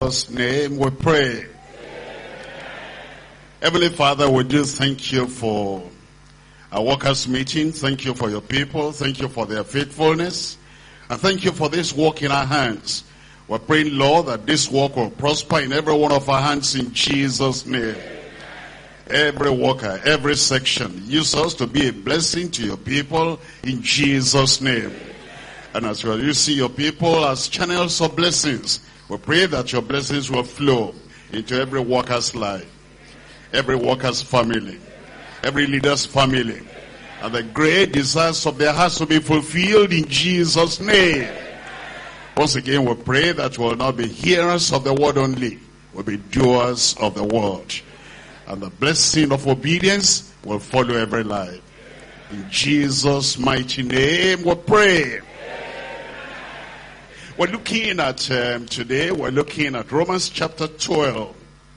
Jesus' name we pray. Heavenly Father, we do thank you for our workers' meeting. Thank you for your people. Thank you for their faithfulness. And thank you for this work in our hands. We're praying, Lord, that this work will prosper in every one of our hands in Jesus' name. Every worker, every section, use us to be a blessing to your people in Jesus' name. And as well, you see your people as channels of blessings. We pray that your blessings will flow into every worker's life, every worker's family, every leader's family. And the great desires of their hearts will be fulfilled in Jesus' name. Once again, we pray that we will not be hearers of the word only. We'll be doers of the word. And the blessing of obedience will follow every life. In Jesus' mighty name we pray. We're looking at, today, we're looking at Romans chapter 12.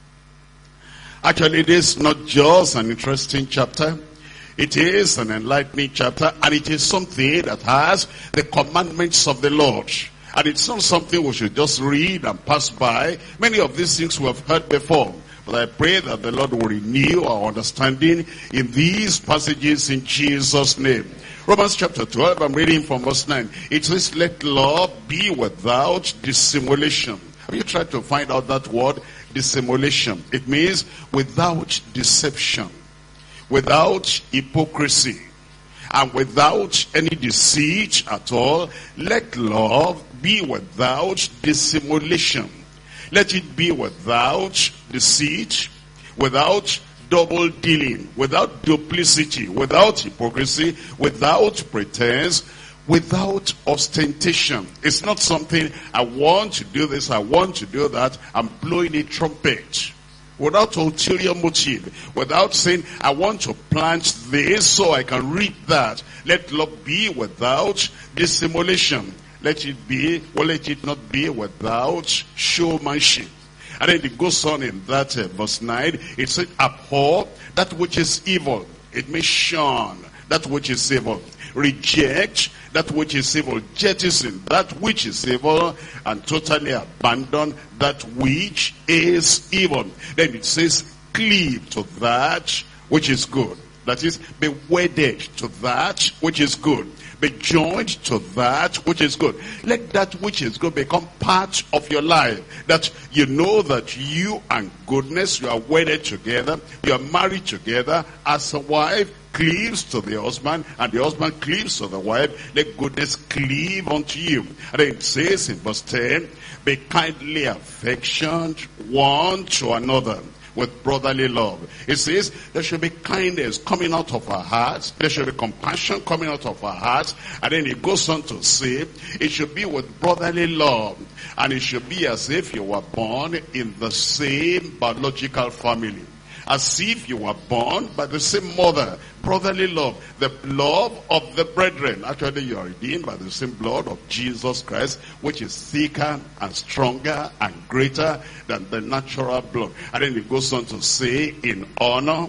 Actually, this is not just an interesting chapter. It is an enlightening chapter, and it is something that has the commandments of the Lord. And it's not something we should just read and pass by. Many of these things we have heard before. But I pray that the Lord will renew our understanding in these passages in Jesus' name. Romans chapter 12, I'm reading from verse 9. It says, let love be without dissimulation. Have you tried to find out that word, dissimulation? It means without deception, without hypocrisy, and without any deceit at all. Let love be without dissimulation. Let it be without deceit, without double dealing, without duplicity, without hypocrisy, without pretense, without ostentation. It's not something, I want to do this, I want to do that, I'm blowing a trumpet. Without ulterior motive, without saying, I want to plant this so I can reap that. Let love be without dissimulation. Let it be, well, let it not be without showmanship. And then it goes on in that verse 9. It says, abhor that which is evil. It means shun that which is evil. Reject that which is evil. Jettison that which is evil. And totally abandon that which is evil. Then it says, cleave to that which is good. That is, be wedded to that which is good. Be joined to that which is good. Let that which is good become part of your life. That you know that you and goodness, you are wedded together. You are married together. As a wife cleaves to the husband, and the husband cleaves to the wife, let goodness cleave unto you. And then it says in verse 10, be kindly affectioned one to another with brotherly love. It says there should be kindness coming out of our hearts. There should be compassion coming out of our hearts. And then it goes on to say it should be with brotherly love. And it should be as if you were born in the same biological family. As if you were born by the same mother. Brotherly love. The love of the brethren. Actually, you are redeemed by the same blood of Jesus Christ, which is thicker and stronger and greater than the natural blood. And then it goes on to say, in honor,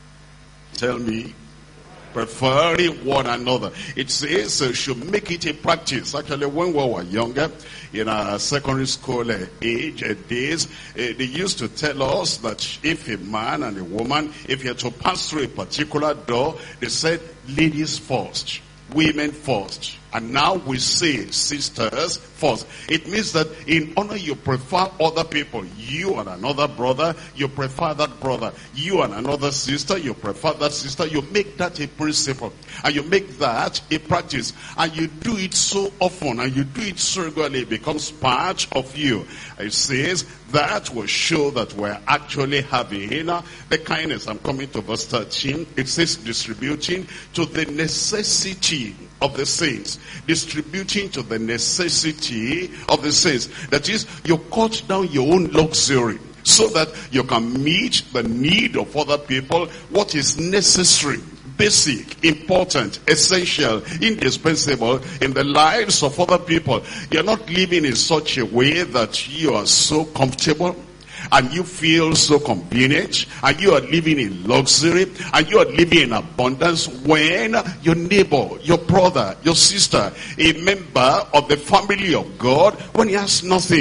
tell me, preferring one another. It says you should make it a practice. Actually, when we were younger, in our secondary school age days, they used to tell us that if a man and a woman, if you had to pass through a particular door, they said ladies first, women first. And now we say sisters first. It means that in honor you prefer other people. You and another brother, you prefer that brother. You and another sister, you prefer that sister. You make that a principle. And you make that a practice. And you do it so often. And you do it so regularly. It becomes part of you. It says that will show that we're actually having the kindness. I'm coming to verse 13. It says distributing to the necessity of the saints. Distributing to the necessity of the saints. That is, you cut down your own luxury so that you can meet the need of other people. What is necessary, basic, important, essential, indispensable in the lives of other people. You're not living in such a way that you are so comfortable and you feel so convenient, and you are living in luxury, and you are living in abundance, when your neighbor, your brother, your sister, a member of the family of God, when he has nothing,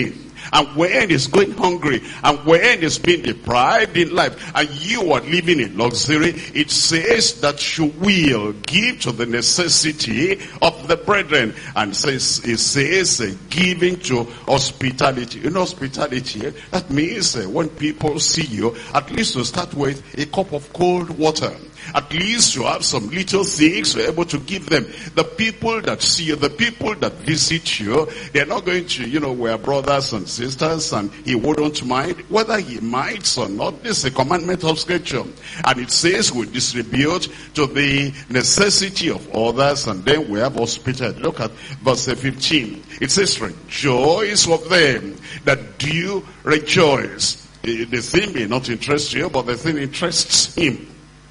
and when he's going hungry, and when he's being deprived in life, and you are living in luxury, it says that you will give to the necessity of the brethren. And it says giving to hospitality. In hospitality, that means when people see you, at least to start with a cup of cold water. At least you have some little things you're able to give them. The people that see you, the people that visit you, they're not going to, we're brothers and sisters, and he wouldn't mind. Whether he minds or not, this is a commandment of Scripture. And it says we distribute to the necessity of others, and then we have hospitality. Look at verse 15. It says, rejoice with them that do rejoice. The thing may not interest you, but the thing interests him.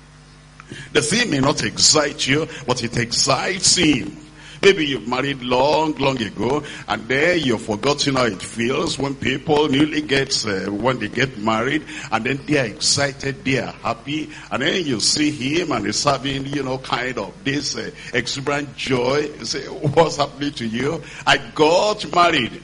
The thing may not excite you, but it excites him. Maybe you've married long ago, and then you've forgotten how it feels when people newly when they get married, and then they are excited, they are happy, and then you see him and he's having, kind of this exuberant joy. You say, what's happening to you? I got married.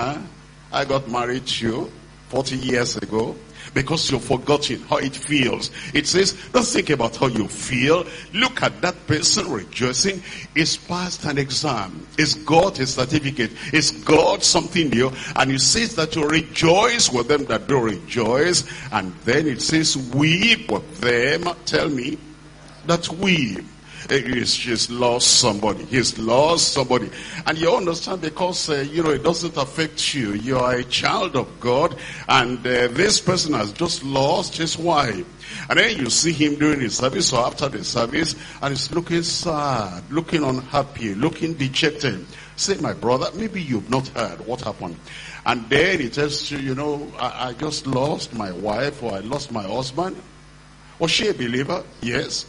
I got married too 40 years ago. Because you've forgotten how it feels. It says, don't think about how you feel. Look at that person rejoicing. He's passed an exam. He's got a certificate. He's got something new. And it says that you rejoice with them that do rejoice. And then it says, weep with them. Tell me that weep. He's lost somebody. He's lost somebody. And you understand, because, it doesn't affect you. You are a child of God. And this person has just lost his wife. And then you see him during his service or after the service, and he's looking sad, looking unhappy, looking dejected. Say, my brother, maybe you've not heard what happened. And then he tells you, I just lost my wife, or I lost my husband. Was she a believer? Yes.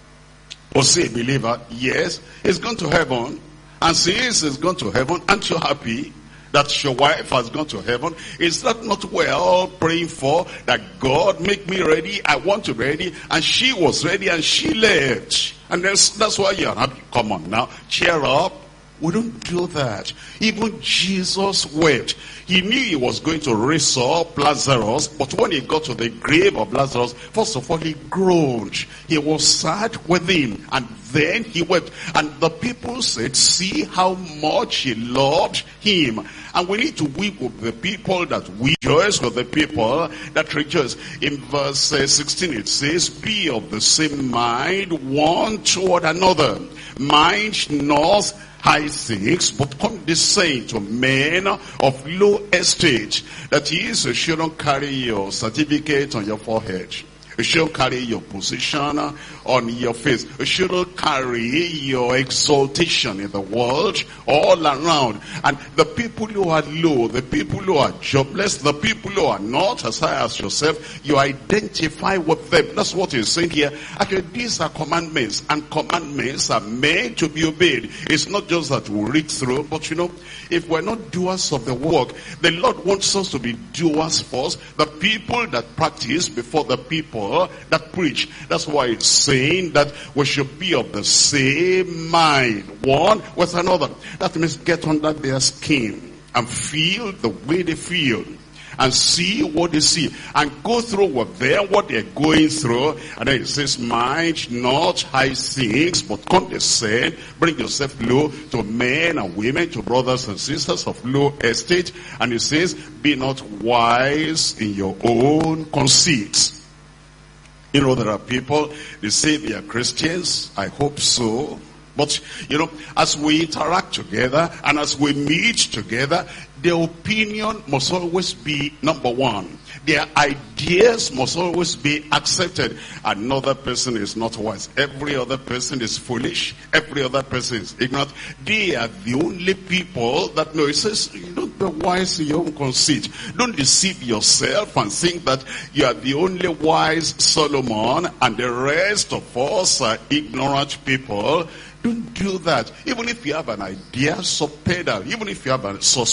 Was he a believer? Yes. He's gone to heaven. And since he's gone to heaven, aren't you happy that your wife has gone to heaven? Is that not well praying for that God make me ready? I want to be ready. And she was ready and she left. And that's why you're happy. Come on now. Cheer up. We don't do that. Even Jesus wept. He knew he was going to raise up Lazarus, but when he got to the grave of Lazarus, first of all, he groaned. He was sad with him, and then he wept. And the people said, see how much he loved him. And we need to weep with the people that rejoice, with the people that rejoice. In verse 16 it says, be of the same mind one toward another. Mind not high things, but condescend to men of low estate. That is, you shouldn't carry your certificate on your forehead. You shouldn't carry your position on your face. You shouldn't carry your exaltation in the world all around. And the people who are low, the people who are jobless, the people who are not as high as yourself, you identify with them. That's what he's saying here. Actually, these are commandments, and commandments are meant to be obeyed. It's not just that we read through, but if we're not doers of the work, the Lord wants us to be doers first. The people that practice before the people that preach. That's why it's saying that we should be of the same mind, one with another. That means get under their skin and feel the way they feel, and see what they see, and go through with them what they're going through. And then it says, mind not high things, but condescend, bring yourself low to men and women, to brothers and sisters of low estate. And it says, be not wise in your own conceits. There are people, they say they are Christians. I hope so. But, as we interact together and as we meet together, their opinion must always be number one. Their ideas must always be accepted. Another person is not wise. Every other person is foolish. Every other person is ignorant. They are the only people that know. It says, don't be wise in your own conceit. Don't deceive yourself and think that you are the only wise Solomon and the rest of us are ignorant people. Don't do that. Even if you have an idea, suspend that. Even if you have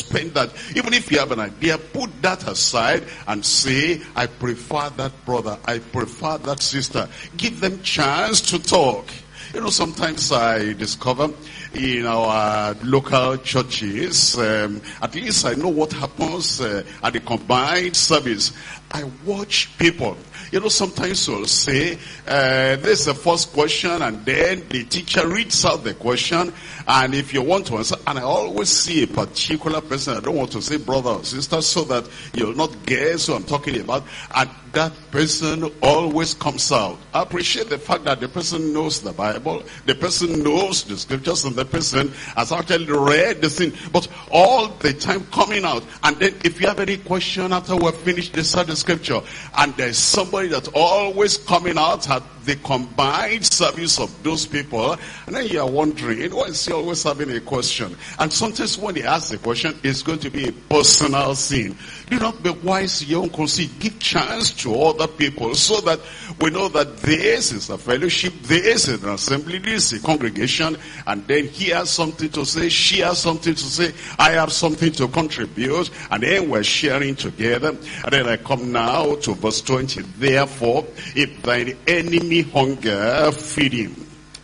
an idea, put that aside and say, I prefer that brother, I prefer that sister. Give them chance to talk. You know, sometimes I discover in our local churches, at least I know what happens at the combined service. I watch people. You know, sometimes you'll say, this is the first question, and then the teacher reads out the question, and if you want to answer, and I always see a particular person, I don't want to say brother or sister, so that you'll not guess who I'm talking about, and that person always comes out. I appreciate the fact that the person knows the Bible, the person knows the scriptures, and the person has actually read the thing, but all the time coming out. And then if you have any question after we've finished the study scripture, and there's somebody that's always coming out at the combined service of those people, and then you are wondering, why is he always having a question? And sometimes when he asks the question, it's going to be a personal thing. Do not be wise in your own conceit. Give chance to other people so that we know that this is a fellowship, this is an assembly, this is a congregation, and then he has something to say, she has something to say, I have something to contribute, and then we're sharing together. And then I come now to verse 20. Therefore, if thine enemy hunger, feed him.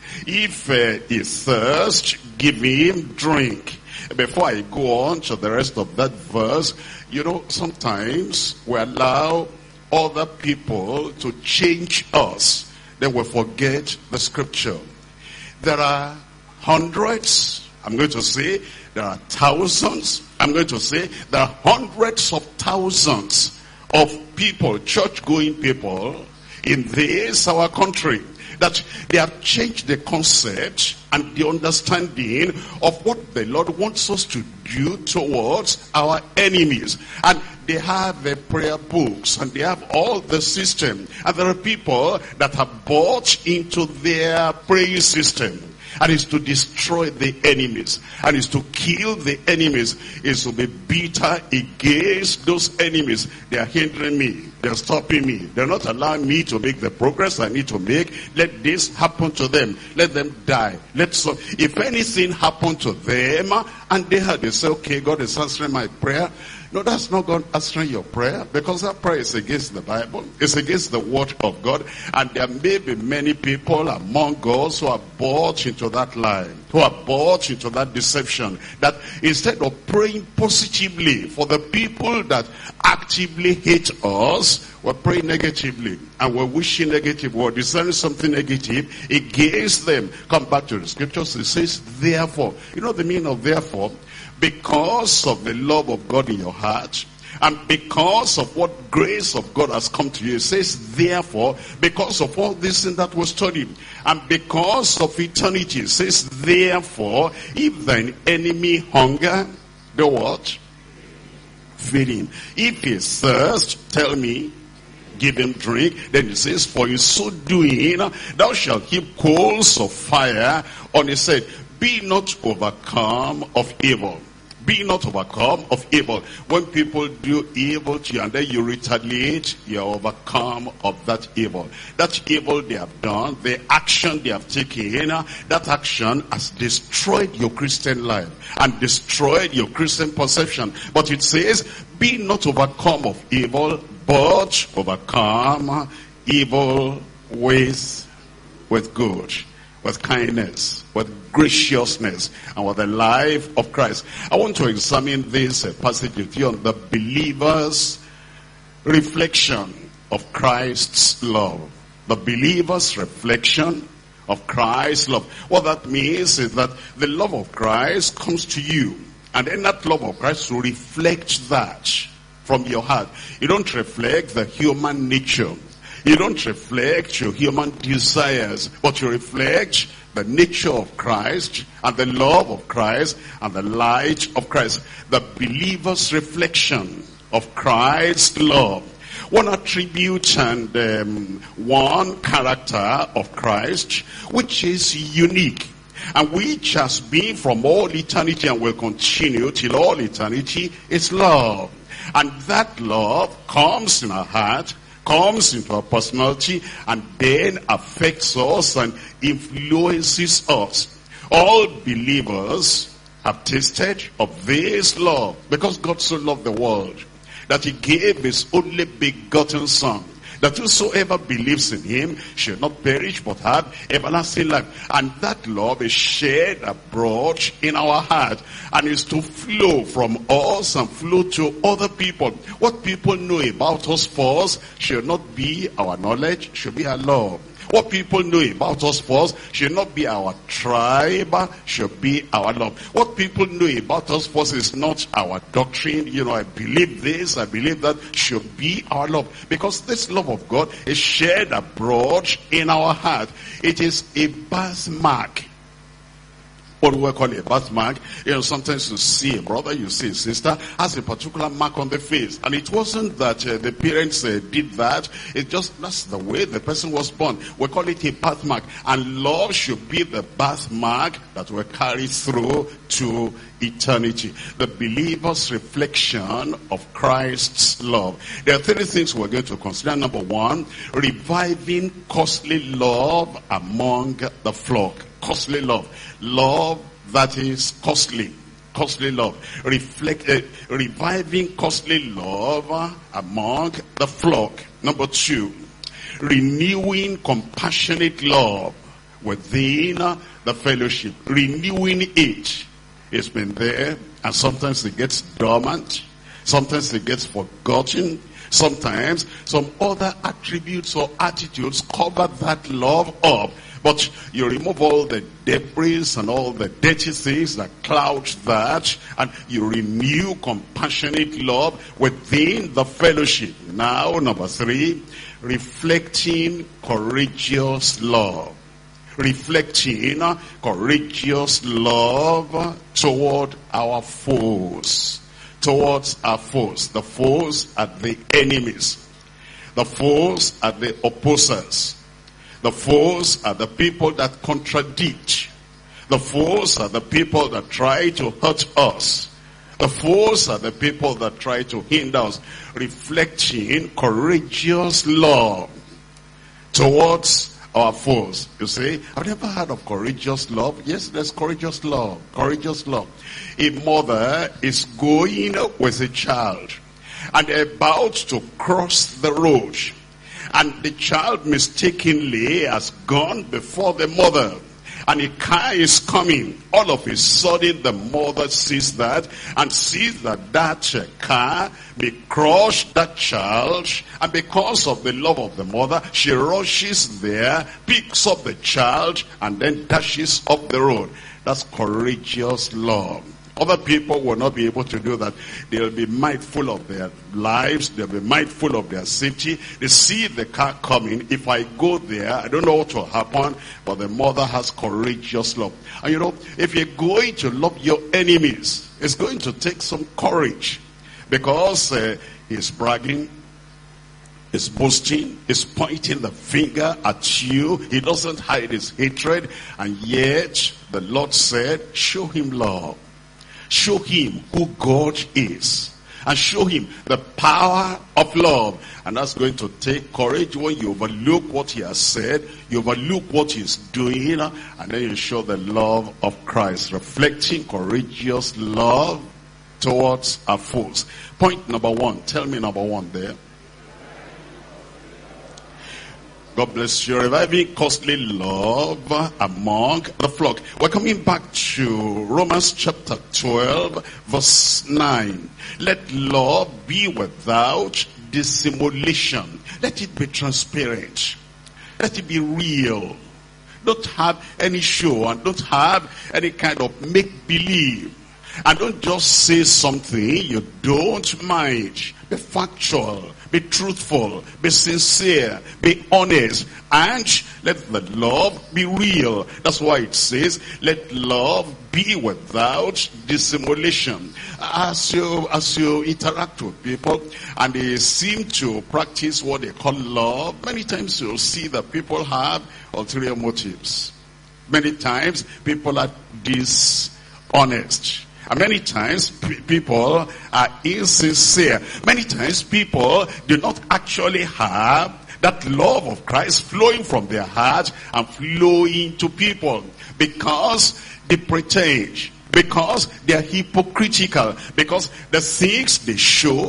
If he thirst, give him drink. Before I go on to the rest of that verse, you know, sometimes we allow other people to change us. Then we forget the scripture. There are hundreds, I'm going to say, there are thousands, I'm going to say, there are hundreds of thousands of people, church-going people, in this, our country, that they have changed the concept and the understanding of what the Lord wants us to do towards our enemies. And they have their prayer books, and they have all the system. And there are people that have bought into their praying system. And it's to destroy the enemies. And it's to kill the enemies. It's to be bitter against those enemies. They are hindering me. They're stopping me. They're not allowing me to make the progress I need to make. Let this happen to them. Let them die. If anything happened to them, and they say, okay, God is answering my prayer. No, that's not God answering your prayer, because that prayer is against the Bible. It's against the word of God. And there may be many people among us who are bought into that lie, who are bought into that deception, that instead of praying positively for the people that actively hate us, we're praying negatively, and we're wishing negative, we're discerning something negative against them. Come back to the scriptures. It says, therefore. You know the meaning of therefore? Because of the love of God in your heart, and because of what grace of God has come to you. It says, therefore, because of all this thing that was studied, and because of eternity. It says, therefore, if thine enemy hunger, do what? Feed him. If he thirst, tell me, give him drink. Then it says, for in so doing, thou shalt heap coals of fire on his head. Be not overcome of evil. Be not overcome of evil. When people do evil to you and then you retaliate, you are overcome of that evil. That evil they have done, the action they have taken, that action has destroyed your Christian life and destroyed your Christian perception. But it says, be not overcome of evil, but overcome evil with good, with kindness, with graciousness, and with the life of Christ. I want to examine this passage with you on the believer's reflection of Christ's love. The believer's reflection of Christ's love. What that means is that the love of Christ comes to you, and then that love of Christ will reflect that from your heart. You don't reflect the human nature. You don't reflect your human desires, but you reflect the nature of Christ and the love of Christ and the light of Christ. The believer's reflection of Christ's love. One attribute and one character of Christ which is unique and which has been from all eternity and will continue till all eternity is love. And that love comes in our heart, comes into our personality, and then affects us and influences us. All believers have tasted of this love, because God so loved the world that he gave his only begotten Son, that whosoever believes in him shall not perish but have everlasting life. And that love is shared abroad in our heart, and is to flow from us and flow to other people. What people know about us first should not be our knowledge, should be our love. What people know about us first should not be our tribe, should be our love. What people know about us first is not our doctrine. I believe this, I believe that, should be our love. Because this love of God is shared abroad in our heart. It is a birthmark. What do we call it? A birthmark. Sometimes you see a brother, you see a sister, has a particular mark on the face. And it wasn't that the parents did that. It just, that's the way the person was born. We call it a birthmark. And love should be the birthmark that will carry through to eternity. The believer's reflection of Christ's love. There are three things we're going to consider. Number one, reviving costly love among the flock. Costly love. Love that is costly. Costly love. Reviving costly love among the flock. Number two, renewing compassionate love within the fellowship. Renewing it. It's been there, and sometimes it gets dormant. Sometimes it gets forgotten. Sometimes some other attributes or attitudes cover that love up. But you remove all the debris and all the dirty things that cloud that, and you renew compassionate love within the fellowship. Now, number three, reflecting courageous love. Reflecting courageous love toward our foes. Towards our foes. The foes are the enemies. The foes are the opposers. The foes are the people that contradict. The foes are the people that try to hurt us. The foes are the people that try to hinder us. Reflecting courageous love towards our foes. You see, I've never heard of courageous love. Yes, there's courageous love. Courageous love. A mother is going with a child and about to cross the road. And the child mistakenly has gone before the mother. And a car is coming. All of a sudden the mother sees that and sees that that car may crush that child. And because of the love of the mother, she rushes there, picks up the child, and then dashes up the road. That's courageous love. Other people will not be able to do that. They'll be mindful of their lives. They'll be mindful of their safety. They see the car coming. If I go there, I don't know what will happen, but the mother has courageous love. And if you're going to love your enemies, it's going to take some courage. Because he's bragging, he's boasting, he's pointing the finger at you. He doesn't hide his hatred. And yet, the Lord said, show him love. Show him who God is. And show him the power of love. And that's going to take courage when you overlook what he has said. You overlook what he's doing. And then you show the love of Christ. Reflecting courageous love towards our foes. Point number one. Tell me number one there. God bless you. Reviving costly love among the flock. We're coming back to Romans chapter 12, verse 9. Let love be without dissimulation. Let it be transparent. Let it be real. Don't have any show and don't have any kind of make-believe. And don't just say something you don't mind. Be factual, be truthful, be sincere, be honest, and let the love be real. That's why it says, let love be without dissimulation. As you interact with people and they seem to practice what they call love, many times you'll see that people have ulterior motives. Many times people are dishonest. And many times people are insincere. Many times people do not actually have that love of Christ flowing from their heart and flowing to people. Because they pretend. Because they are hypocritical. Because the things they show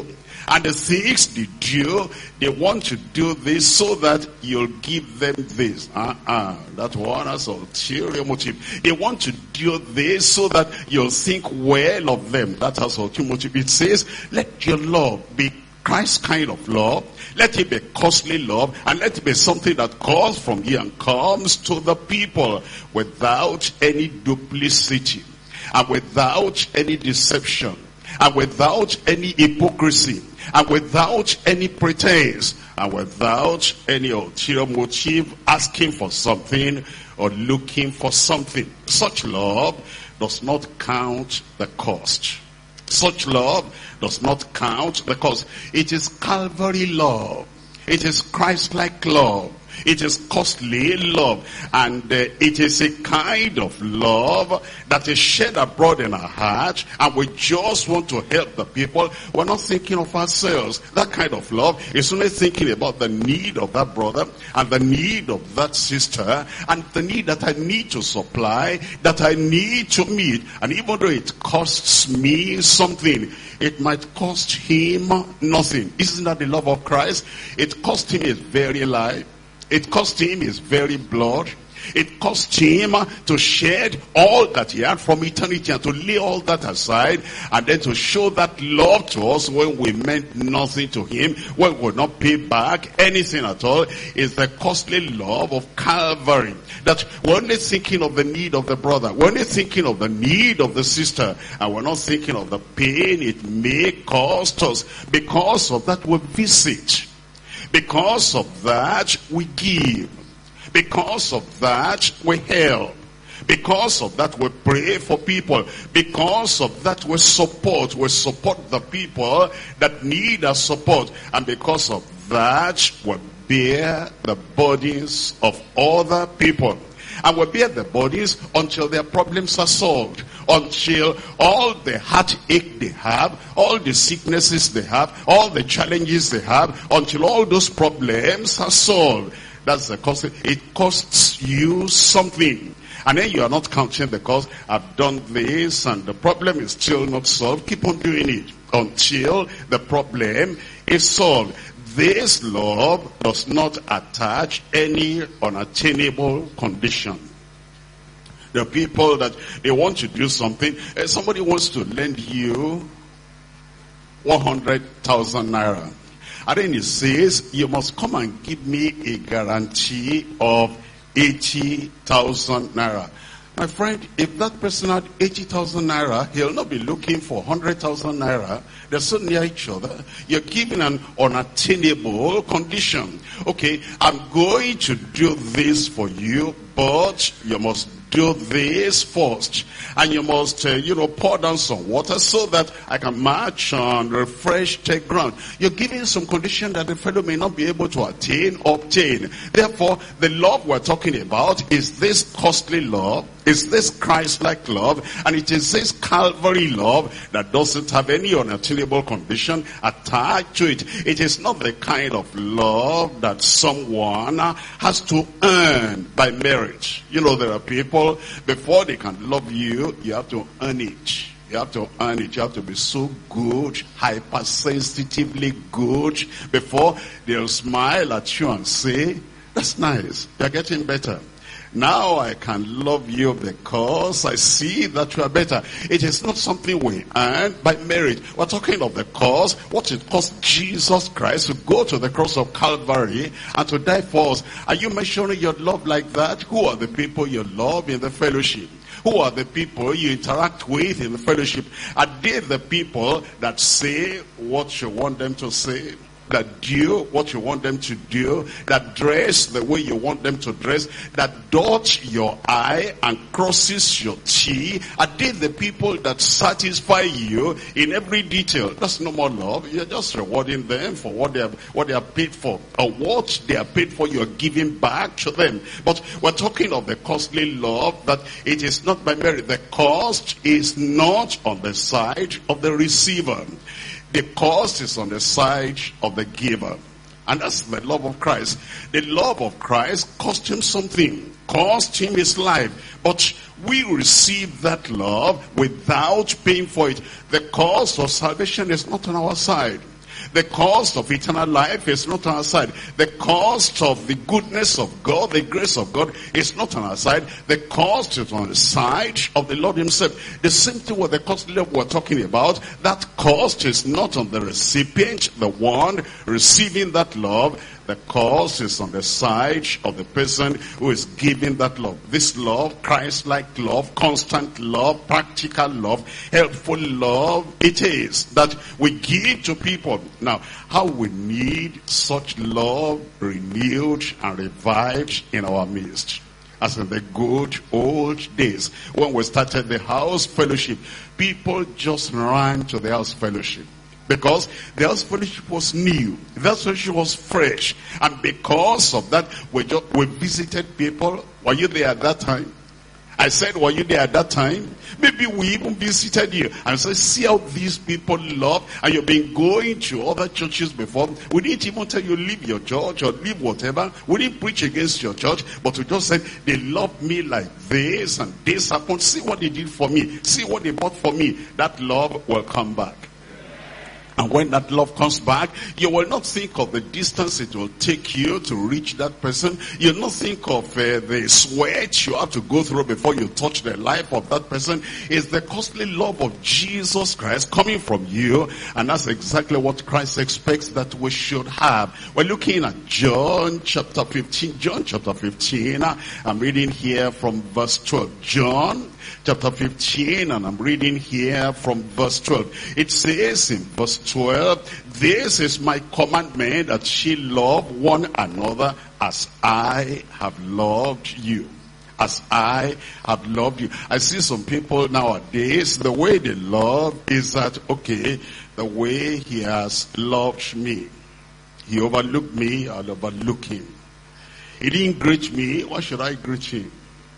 And the things they do, they want to do this so that you'll give them this. That one has ulterior motive. They want to do this so that you'll think well of them. That has ulterior motive. It says, let your love be Christ's kind of love. Let it be costly love, and let it be something that comes from you and comes to the people without any duplicity, and without any deception, and without any hypocrisy, and without any pretense, and without any ulterior motive, asking for something or looking for something. Such love does not count the cost. Such love does not count the cost. It is Calvary love. It is Christ-like love. It is costly love, and it is a kind of love that is shed abroad in our heart, and we just want to help the people. We're not thinking of ourselves. That kind of love is only thinking about the need of that brother and the need of that sister and the need that I need to supply, that I need to meet. And even though it costs me something, it might cost him nothing. Isn't that the love of Christ? It cost him his very life. It cost him his very blood. It cost him to shed all that he had from eternity and to lay all that aside, and then to show that love to us when we meant nothing to him, when we would not pay back anything at all. Is the costly love of Calvary. That we're only thinking of the need of the brother. We're only thinking of the need of the sister. And we're not thinking of the pain it may cost us. Because of that we visit. Because of that, we give. Because of that, we help. Because of that, we pray for people. Because of that, we support. We support the people that need our support. And because of that, we bear the burdens of other people. And we bear the bodies until their problems are solved. Until all the heartache they have, all the sicknesses they have, all the challenges they have, until all those problems are solved. That's the cost. It costs you something. And then you are not counting the cost. I've done this and the problem is still not solved. Keep on doing it until the problem is solved. This love does not attach any unattainable condition. There are people that they want to do something. Somebody wants to lend you 100,000 naira. And then he says, you must come and give me a guarantee of 80,000 naira. My friend, if that person had 80,000 naira, he'll not be looking for 100,000 naira. They're so near each other. You're giving an unattainable condition. Okay, I'm going to do this for you, but you must do this first. And you must, pour down some water so that I can march on refreshed ground. You're giving some condition that the fellow may not be able to obtain. Therefore, the love we're talking about is this costly love, is this Christ-like love, and it is this Calvary love that doesn't have any unattainable condition attached to it. It is not the kind of love that someone has to earn by merit. There are people, before they can love you, you have to earn it. You have to earn it. You have to be so good, hypersensitively good, before they'll smile at you and say, that's nice, you're getting better. Now I can love you because I see that you are better. It is not something we earn by merit. We're talking of the cost, what it cost Jesus Christ to go to the cross of Calvary and to die for us. Are you measuring your love like that? Who are the people you love in the fellowship? Who are the people you interact with in the fellowship? Are they the people that say what you want them to say? That do what you want them to do, that dress the way you want them to dress, that dot your I and crosses your T? Are they the people that satisfy you in every detail? That's no more love. You're just rewarding them for what they are paid for, or what they are paid for. You're giving back to them. But we're talking of the costly love, that it is not by merit. The cost is not on the side of the receiver. The cost is on the side of the giver. And that's the love of Christ. The love of Christ cost him something. Cost him his life. But we receive that love without paying for it. The cost of salvation is not on our side. The cost of eternal life is not on our side. The cost of the goodness of God, the grace of God, is not on our side. The cost is on the side of the Lord himself. The same thing with the costly love we're talking about. That cost is not on the recipient, the one receiving that love. The cost is on the side of the person who is giving that love. This love, Christ-like love, constant love, practical love, helpful love, it is that we give to people. Now, how we need such love renewed and revived in our midst. As in the good old days when we started the house fellowship, people just ran to the house fellowship. Because the house fellowship was new. The house fellowship was fresh. And because of that, we visited people. Were you there at that time? I said, were you there at that time? Maybe we even visited you and said, see how these people love. And you've been going to other churches before. We didn't even tell you leave your church or leave whatever. We didn't preach against your church. But we just said, they love me like this and this happened. See what they did for me. See what they bought for me. That love will come back. And when that love comes back, you will not think of the distance it will take you to reach that person. You'll not think of the sweat you have to go through before you touch the life of that person. It's the costly love of Jesus Christ coming from you. And that's exactly what Christ expects that we should have. We're looking at John chapter 15. John chapter 15. I'm reading here from verse 12. John chapter 15, and I'm reading here from verse 12. It says in verse 12, this is my commandment, that ye love one another as I have loved you. As I have loved you. I see some people nowadays, the way they love is that, okay, the way he has loved me. He overlooked me, I'll overlook him. He didn't greet me, why should I greet him?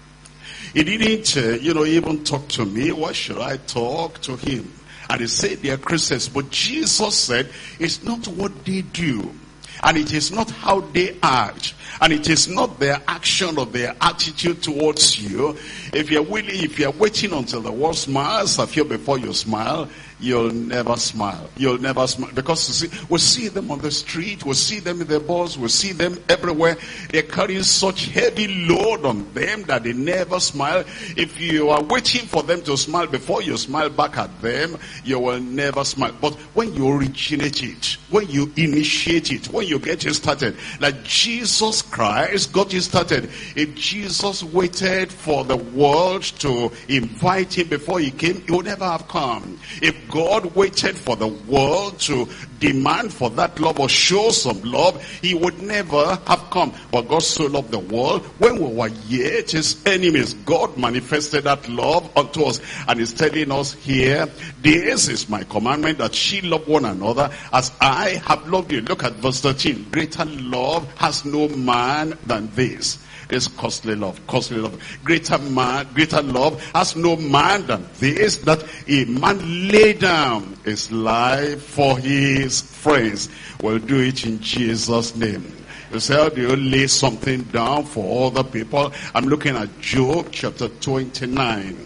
He didn't, even talk to me. Why should I talk to him? And they say they are Christians. But Jesus said, it's not what they do. And it is not how they act. And it is not their action or their attitude towards you. If you're waiting until the world smiles at you before you smile, you'll never smile. You'll never smile. Because you see, we see them on the street, we see them in the bus, we see them everywhere. They're carrying such heavy load on them that they never smile. If you are waiting for them to smile before you smile back at them, you will never smile. But when you originate it, when you initiate it, when you get it started, like Jesus Christ got it started. If Jesus waited for the world to invite him before he came, he would never have come. If God waited for the world to demand for that love or show some love, he would never have come. But God so loved the world, when we were yet his enemies, God manifested that love unto us. And he's telling us here, this is my commandment, that ye love one another as I have loved you. Look at verse 13. Greater love has no man than this. This costly love, costly love. Greater love has no man than this, that a man lay down his life for his friends. We'll do it in Jesus' name. You say, how do you lay something down for other people? I'm looking at Job chapter 29.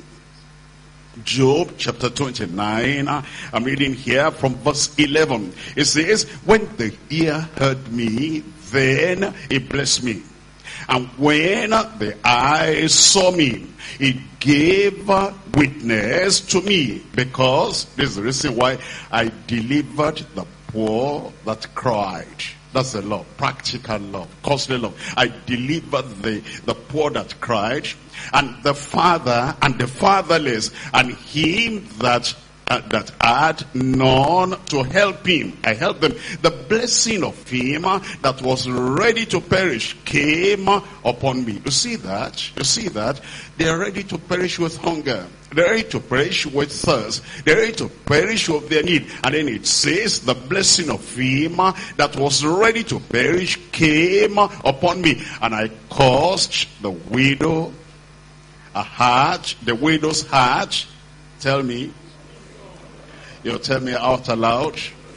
Job chapter 29, I'm reading here from verse 11. It says, when the ear heard me, then it blessed me. And when the eyes saw me, it gave witness to me. Because this is the reason why I delivered the poor that cried. That's the love, practical love, costly love. I delivered the poor that cried, and the father and the fatherless, and him that had none to help him. I helped them. The blessing of him that was ready to perish came upon me. You see that? You see that? They are ready to perish with hunger. They're ready to perish with thirst. They're ready to perish with their need. And then it says, the blessing of him that was ready to perish came upon me. And I caused the widow a heart, the widow's heart. Tell me. You'll tell me out aloud.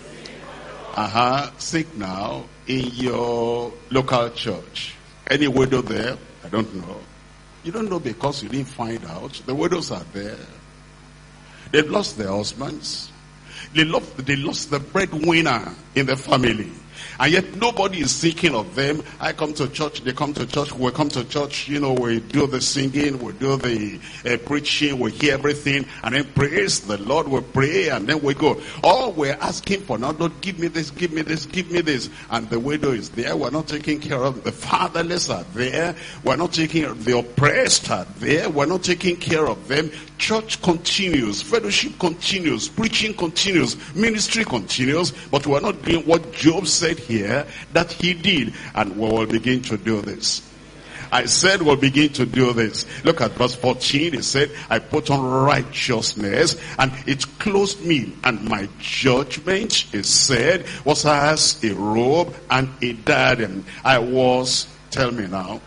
Think now in your local church. Any widow there? I don't know. You don't know because you didn't find out. The widows are there. They've lost their husbands. They lost the breadwinner in the family. And yet nobody is thinking of them. I come to church, they come to church, we come to church, we do the singing, we do the preaching, we hear everything, and then praise the Lord, we pray, and then we go. All we're asking for now, Lord, give me this, give me this, give me this. And the widow is there, we're not taking care of the fatherless are there, we're not taking care of the oppressed are there, we're not taking care of them. Church continues, fellowship continues, preaching continues, ministry continues, but we're not doing what Job said here that he did. And we will begin to do this. I said we'll begin to do this. Look at verse 14. He said, I put on righteousness and it clothed me, and my judgment, it said, was as a robe and a diadem. I was, tell me now,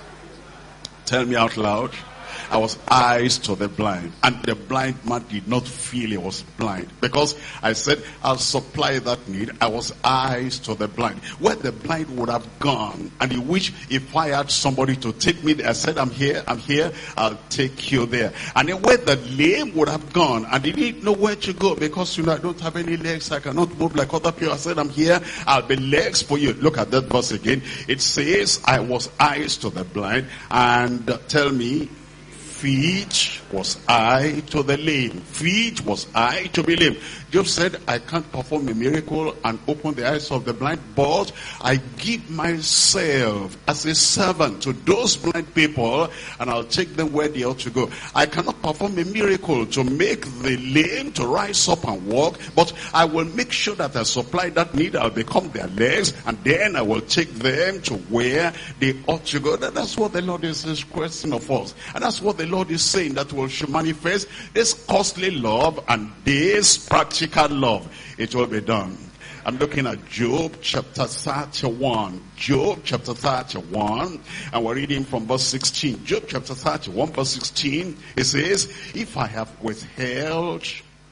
tell me out loud, I was eyes to the blind, and the blind man did not feel he was blind, because I said I'll supply that need. I was eyes to the blind. Where the blind would have gone, and he wished if I had somebody to take me there. I said, I'm here, I'll take you there. And then where the lame would have gone, and he didn't know where to go, because I don't have any legs, I cannot move like other people. I said, I'm here, I'll be legs for you. Look at that verse again. It says, I was eyes to the blind, and tell me, feet was I to the lame. Feet was I to be lame. Job said, I can't perform a miracle and open the eyes of the blind, but I give myself as a servant to those blind people, and I'll take them where they ought to go. I cannot perform a miracle to make the lame to rise up and walk, but I will make sure that I supply that need. I'll become their legs, and then I will take them to where they ought to go. That's what the Lord is requesting of us. And that's what the Lord is saying, that will manifest this costly love and this practical love. It will be done. I'm looking at Job chapter 31. Job chapter 31, and we're reading from verse 16. Job chapter 31, verse 16. It says, if I have withheld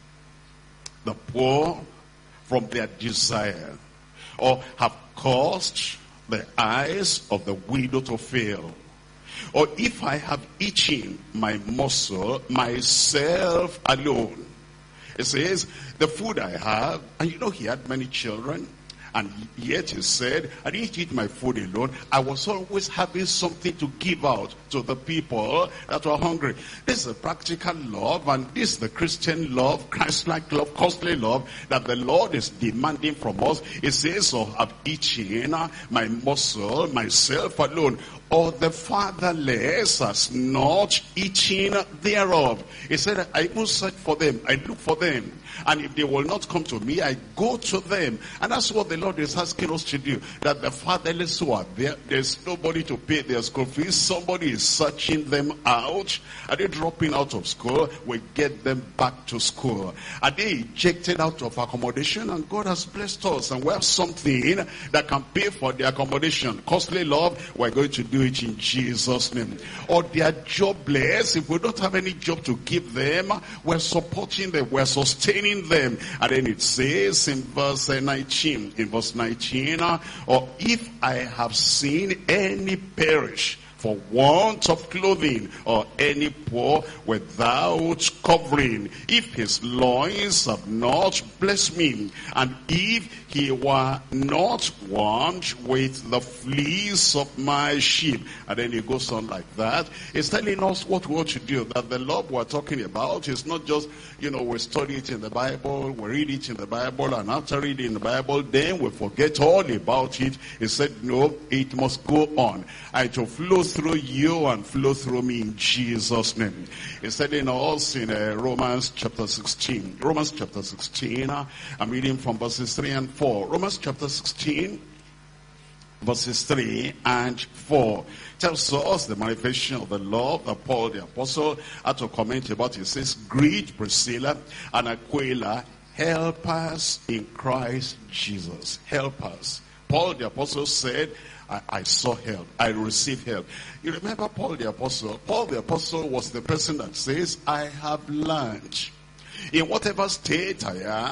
the poor from their desire, or have caused the eyes of the widow to fail, or if I have eaten my muscle, myself alone. It says, the food I have, and he had many children, and yet he said, I didn't eat my food alone. I was always having something to give out to the people that were hungry. This is a practical love, and this is the Christian love, Christ-like love, costly love that the Lord is demanding from us. It says, so I've eaten my muscle, myself alone, or the fatherless has not eaten thereof. He said, I even search for them, I look for them, and if they will not come to me, I go to them. And that's what the Lord is asking us to do, that the fatherless who are there, there's nobody to pay their school fees, somebody is searching them out. Are they dropping out of school? We get them back to school. Are they ejected out of accommodation? And God has blessed us, and we have something that can pay for the accommodation. Costly love, we're going to do it in Jesus' name. Or they are jobless. If we don't have any job to give them, we're supporting them, we're sustaining them. And then it says in verse 19, or if I have seen any perish for want of clothing, or any poor without covering, if his loins have not blessed me, and if he were not warmed with the fleece of my sheep. And then he goes on like that. He's telling us what we ought to do, that the love we're talking about is not just, we study it in the Bible, we read it in the Bible, and after reading the Bible, then we forget all about it. He said, no, it must go on, and to flow through you and flow through me in Jesus' name. He said in us in Romans chapter 16. Romans chapter 16, I'm reading from verses 3 and 4. Romans chapter 16, verses 3 and 4 tells us the manifestation of the love that Paul the apostle had to comment about. He says, greet Priscilla and Aquila, helpers in Christ Jesus. Helpers. Paul the apostle said, I saw help. I received help. You remember Paul the apostle? Paul the apostle was the person that says, I have learned. In whatever state I am,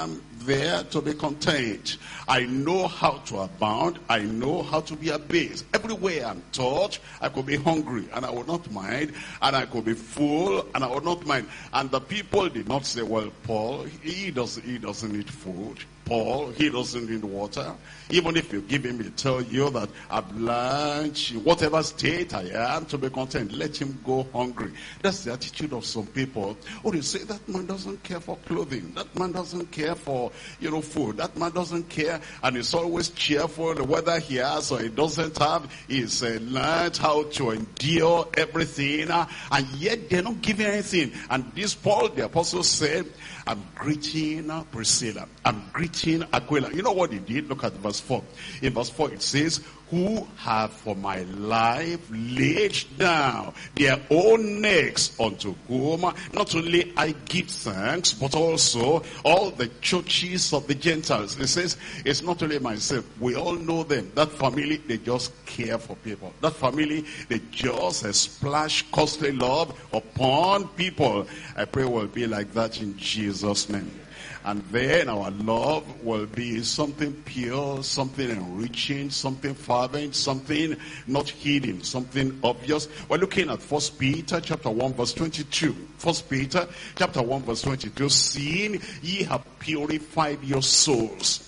there to be content. I know how to abound. I know how to be abased. Everywhere I'm taught, I could be hungry and I would not mind. And I could be full and I would not mind. And the people did not say, well, Paul, he doesn't need food. Paul, he doesn't need water. Even if you give him, he'll tell you that I've learned, whatever state I am, to be content. Let him go hungry. That's the attitude of some people. Or they say, that man doesn't care for clothing. That man doesn't care for, food. That man doesn't care, and he's always cheerful. Whether he has or he doesn't have, he's learned how to endure everything. And yet they're not giving anything. And this Paul, the apostle, said, I'm greeting Priscilla. I'm greeting Aquila. You know what he did? Look at verse 4. In verse 4 it says, who have for my life laid down their own necks, unto whom not only I give thanks, but also all the churches of the Gentiles. It says, it's not only myself. We all know them. That family, they just care for people. That family, they just splash costly love upon people. I pray we'll be like that in Jesus' name. And then our love will be something pure, something enriching, something fervent, something not hidden, something obvious. We're looking at 1 Peter chapter 1 verse 22. 1 Peter chapter 1 verse 22. Seeing ye have purified your souls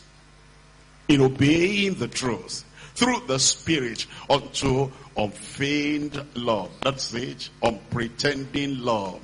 in obeying the truth through the Spirit unto unfeigned love. That's it, unpretending love.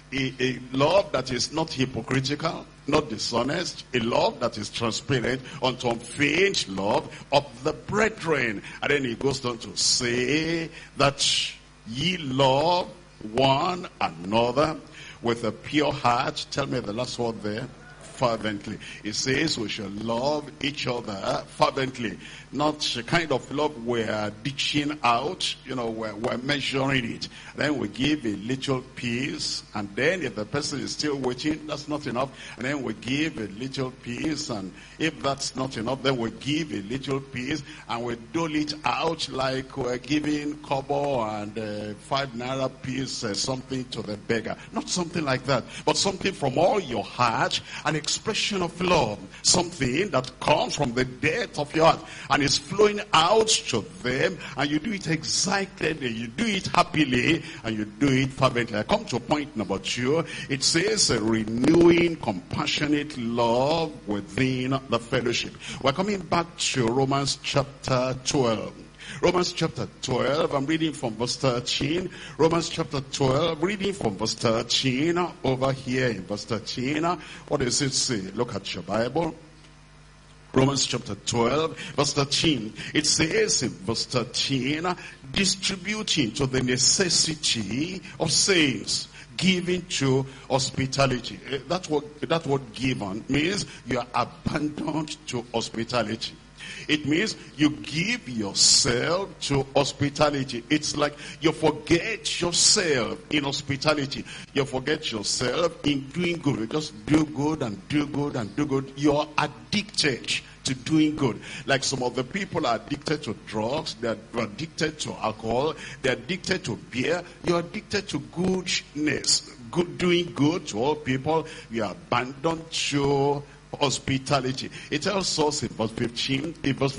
A love that is not hypocritical, not dishonest, a love that is transparent, unto unfeigned love of the brethren. And then he goes on to say that ye love one another with a pure heart. Tell me the last word there. Fervently. It says we shall love each other fervently. Not the kind of love we're ditching out, we're measuring it. Then we give a little piece, and then if the person is still waiting, that's not enough. And then we give a little piece, and if that's not enough, then we give a little piece, and we dole it out like we're giving kobo and 5 naira piece, something to the beggar. Not something like that, but something from all your heart, an expression of love, something that comes from the depth of your heart, and it's flowing out to them, and you do it excitedly, you do it happily, and you do it fervently. I come to point number 2. It says renewing compassionate love within the fellowship. We're coming back to Romans chapter 12. Romans chapter 12, I'm reading from verse 13. Romans chapter 12, reading from verse 13. Over here in verse 13, what does it say? Look at your Bible. Romans chapter 12, verse 13. It says in verse 13, distributing to the necessity of saints, giving to hospitality. That word given means you are abandoned to hospitality. It means you give yourself to hospitality. It's like you forget yourself in hospitality. You forget yourself in doing good. You just do good and do good and do good. You're addicted to doing good. Like some of the people are addicted to drugs, they're addicted to alcohol, they're addicted to beer. You're addicted to goodness, doing good to all people. You are abandoned to hospitality. It tells us in verse 15,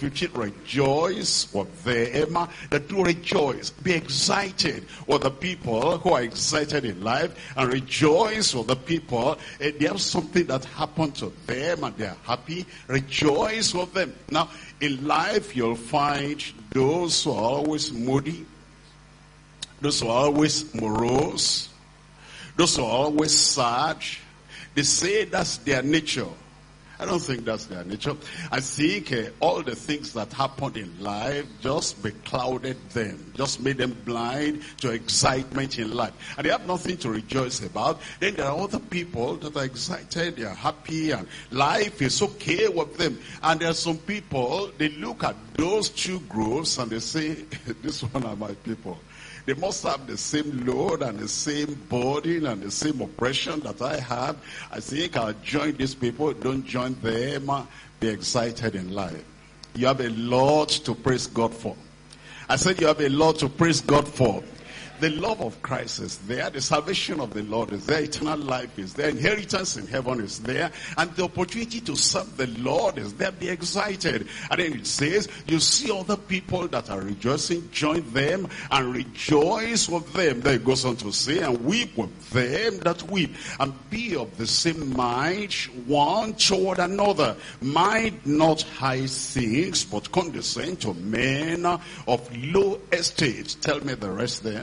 rejoice with them that do rejoice. Be excited with the people who are excited in life, and rejoice with the people. They have something that happened to them and they're happy. Rejoice with them. Now, in life you'll find those who are always moody, those who are always morose, those who are always sad. They say that's their nature. I don't think that's their nature. I think all the things that happened in life just beclouded them, just made them blind to excitement in life. And they have nothing to rejoice about. Then there are other people that are excited, they are happy, and life is okay with them. And there are some people, they look at those two groups and they say, this one are my people. They must have the same load and the same burden and the same oppression that I have. I think I'll join these people. Don't join them. Be excited in life. You have a lot to praise God for. I said you have a lot to praise God for. The love of Christ is there. The salvation of the Lord is there. Eternal life is there. Inheritance in heaven is there. And the opportunity to serve the Lord is there. Be excited. And then it says, you see other people that are rejoicing, join them and rejoice with them. Then it goes on to say, and weep with them that weep. And be of the same mind one toward another. Mind not high things, but condescend to men of low estate. Tell me the rest there.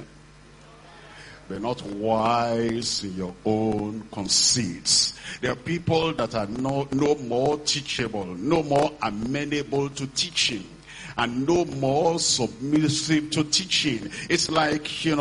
Be not wise in your own conceits. There are people that are no more teachable, no more amenable to teaching, and no more submissive to teaching. It's like,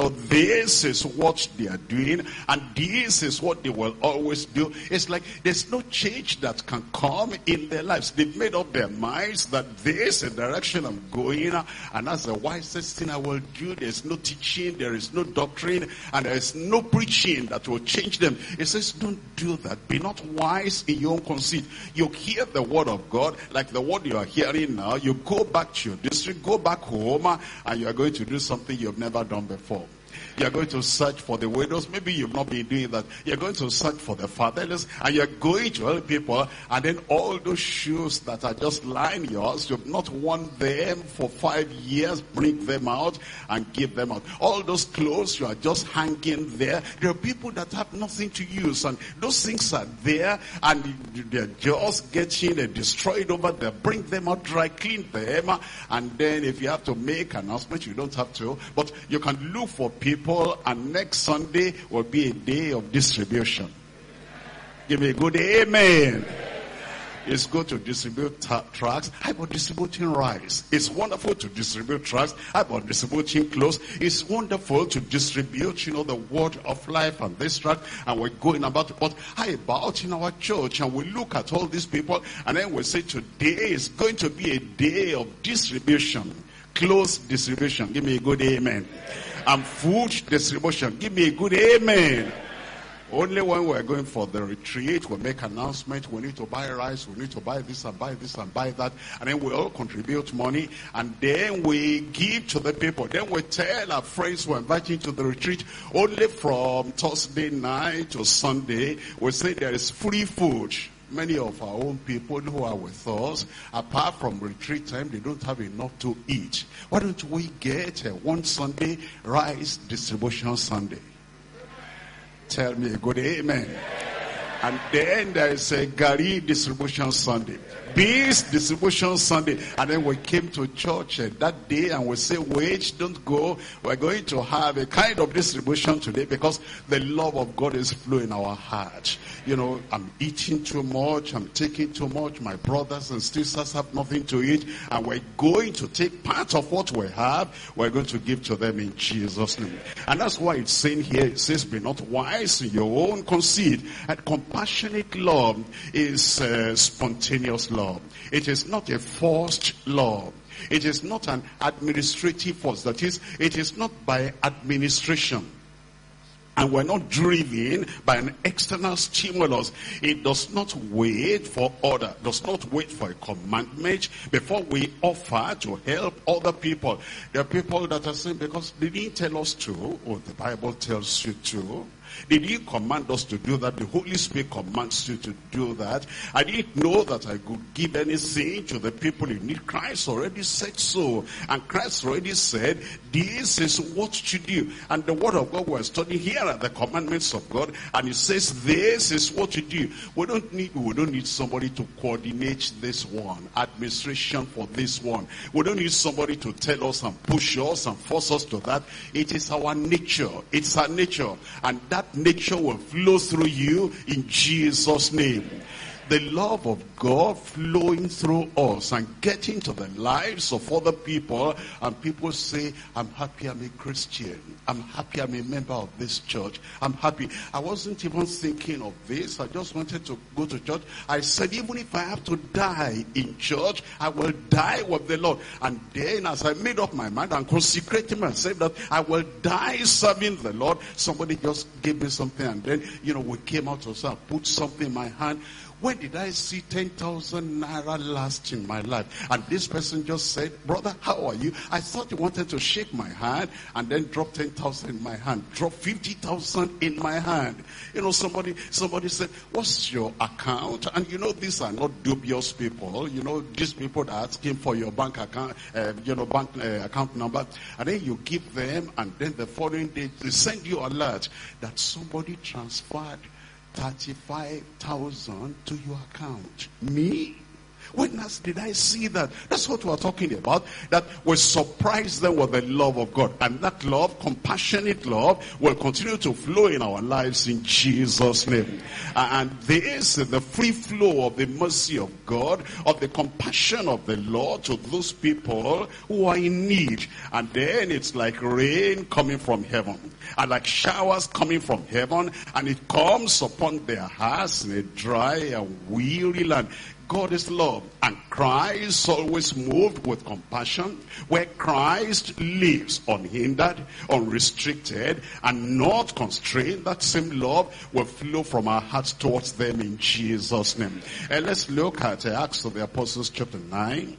this is what they are doing, and this is what they will always do. It's like there's no change that can come in their lives. They've made up their minds that this is the direction I'm going, and that's the wisest thing I will do. There's no teaching, there is no doctrine, and there is no preaching that will change them. It says, don't do that. Be not wise in your own conceit. You hear the word of God, like the word you are hearing now. You go back to your district, go back home, and you are going to do something you've never done before. You're going to search for the widows. Maybe you've not been doing that. You're going to search for the fatherless, and you're going to help people, and then all those shoes that are just lying yours, you've not worn them for 5 years, bring them out and give them out. All those clothes, you are just hanging there. There are people that have nothing to use, and those things are there, and they're just getting destroyed over there. Bring them out, dry clean them, and then if you have to make an announcement, you don't have to, but you can look for people, and next Sunday will be a day of distribution. Give me a good amen. It's good to distribute tracts. How about distributing rice? It's wonderful to distribute tracts. How about distributing clothes? It's wonderful to distribute, the word of life and this tract, and we're going about it. But how about in our church? And we look at all these people, and then we say today is going to be a day of distribution. Clothes distribution. Give me a good amen. And food distribution. Give me a good amen. Only when we're going for the retreat, we make announcement. We need to buy rice. We need to buy this and buy this and buy that. And then we all contribute money. And then we give to the people. Then we tell our friends we're inviting to the retreat. Only from Thursday night to Sunday, we say there is free food. Many of our own people who are with us, apart from retreat time, they don't have enough to eat. Why don't we get one Sunday rice distribution Sunday? Tell me a good amen. And then there is a Gari distribution Sunday, beans distribution Sunday. And then we came to church that day and we say, wait, don't go. We're going to have a kind of distribution today because the love of God is flowing in our heart. I'm eating too much, I'm taking too much. My brothers and sisters have nothing to eat, and we're going to take part of what we have. We're going to give to them in Jesus' name. And that's why it's saying here, it says, be not wise in your own conceit. And compassionate love is spontaneous love. It is not a forced love. It is not an administrative force. That is, it is not by administration. And we're not driven by an external stimulus. It does not wait for order, does not wait for a commandment before we offer to help other people. There are people that are saying, because they didn't tell us to, or the Bible tells you to. They didn't command us to do that. The Holy Spirit commands you to do that. I didn't know that I could give anything to the people in need. Christ already said so. And Christ already said, this is what to do. And the word of God we're studying here are the commandments of God. And it says, this is what to do. We don't need somebody to coordinate this one. Administration for this one. We don't need somebody to tell us and push us and force us to that. It is our nature. It's our nature. And that nature will flow through you in Jesus' name. The love of God flowing through us and getting to the lives of other people, and people say, I'm happy I'm a Christian. I'm happy I'm a member of this church. I'm happy. I wasn't even thinking of this. I just wanted to go to church. I said, even if I have to die in church, I will die with the Lord. And then as I made up my mind and consecrated myself that I will die serving the Lord, somebody just gave me something, and then, we came out of and put something in my hand. when did I see 10,000 naira last in my life? And this person just said, brother, how are you? I thought you wanted to shake my hand and then drop 10,000 in my hand, drop 50,000 in my hand. You know, somebody said, what's your account? And you know, these are not dubious people. You know, these people that are asking for your bank account, account number. And then you give them, and then the following day, they send you an alert that somebody transferred 35,000 to your account. Me? When last did I see that? That's what we're talking about. That we surprise them with the love of God. And that love, compassionate love, will continue to flow in our lives in Jesus' name. And this is the free flow of the mercy of God, of the compassion of the Lord to those people who are in need. And then it's like rain coming from heaven, and like showers coming from heaven, and it comes upon their hearts in a dry and weary land. God is love, and Christ always moved with compassion. Where Christ lives unhindered, unrestricted, and not constrained, that same love will flow from our hearts towards them in Jesus' name. And let's look at Acts of the Apostles chapter 9.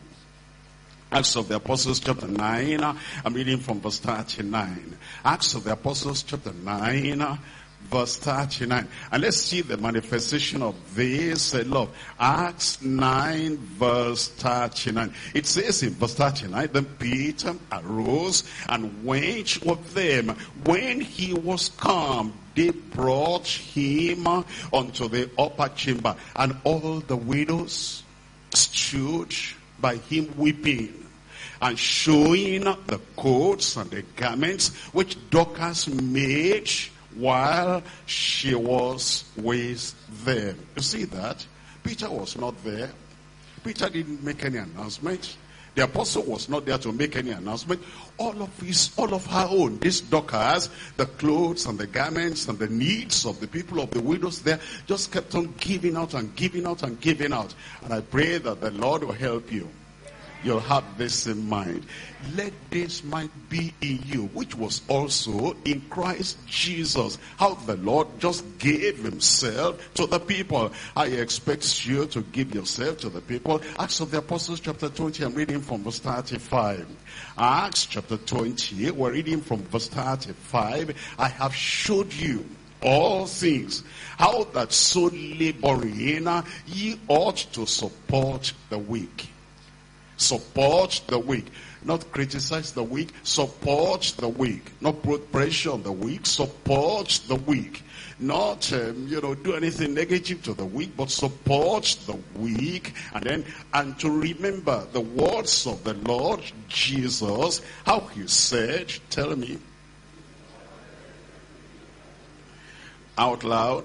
Acts of the Apostles chapter 9, I'm reading from verse 39. Acts of the Apostles chapter 9, verse 39. And let's see the manifestation of this love. Acts 9 verse 39. It says in verse 39, then Peter arose and went with them. When he was come, they brought him unto the upper chamber, and all the widows stood by him weeping, and showing the coats and the garments which Dorcas made while she was with them. You see that? Peter was not there. Peter didn't make any announcement. The apostle was not there to make any announcement. All of her own, this Dorcas, the clothes and the garments and the needs of the people, of the widows there, just kept on giving out and giving out and giving out. And I pray that the Lord will help you. You'll have this in mind. Let this mind be in you, which was also in Christ Jesus. How the Lord just gave himself to the people. I expect you to give yourself to the people. Acts of the Apostles chapter 20, I'm reading from verse 35. Acts chapter 20, we're reading from verse 35. I have showed you all things, how that so laboring ye ought to support the weak. Support the weak. Not criticize the weak. Support the weak. Not put pressure on the weak. Support the weak. Not, do anything negative to the weak, but support the weak. And to remember the words of the Lord Jesus, how he said, tell me, out loud,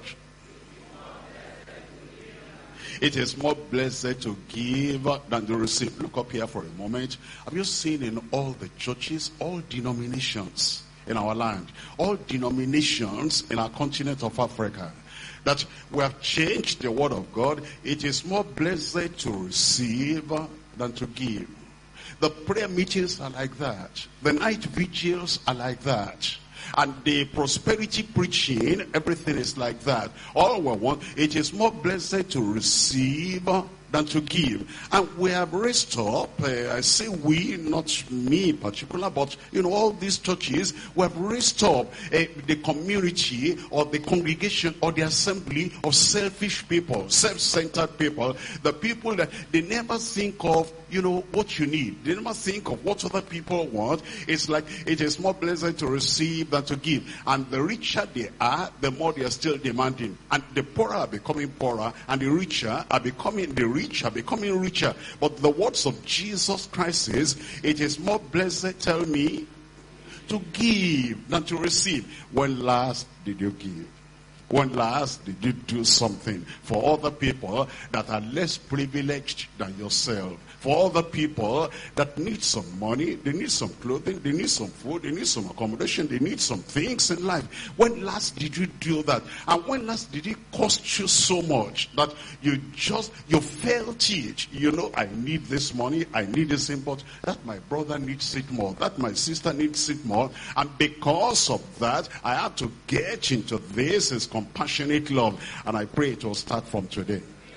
it is more blessed to give than to receive. Look up here for a moment. Have you seen in all the churches, all denominations in our land, all denominations in our continent of Africa, that we have changed the word of God? It is more blessed to receive than to give. The prayer meetings are like that. The night vigils are like that. And the prosperity preaching, everything is like that. All we want, it is more blessed to receive than to give. And we have raised up, I say we, not me in particular, but all these churches, we have raised up the community or the congregation or the assembly of selfish people, self-centered people, the people that they never think of what you need. They never think of what other people want. It's like it is more blessed to receive than to give. And the richer they are, the more they are still demanding. And the poorer are becoming poorer, and the richer are becoming richer. But the words of Jesus Christ is, it is more blessed, tell me, to give than to receive. When last did you give? When last did you do something for other people that are less privileged than yourself? For other people that need some money, they need some clothing, they need some food, they need some accommodation, they need some things in life. When last did you do that? And when last did it cost you so much that you felt it? I need this money, I need this import, that my brother needs it more, that my sister needs it more. And because of that, I have to get into this is compassionate love. And I pray it will start from today.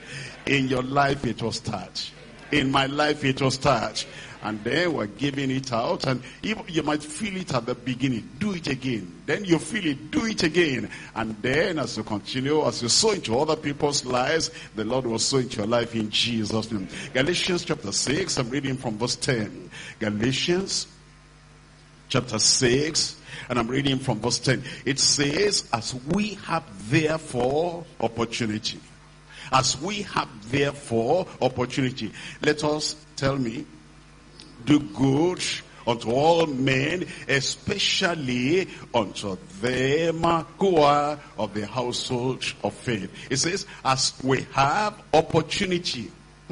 In your life it will start. In my life it will start. And then we're giving it out, and you might feel it at the beginning. Do it again. Then you feel it. Do it again. And then as you continue, as you sow into other people's lives, the Lord will sow into your life in Jesus' name. Galatians chapter 6, I'm reading from verse 10. Galatians chapter 6, and I'm reading from verse 10. It says, as we have therefore opportunity. As we have therefore opportunity. Let us, tell me, do good unto all men, especially unto them who are of the household of faith. It says, as we have opportunity.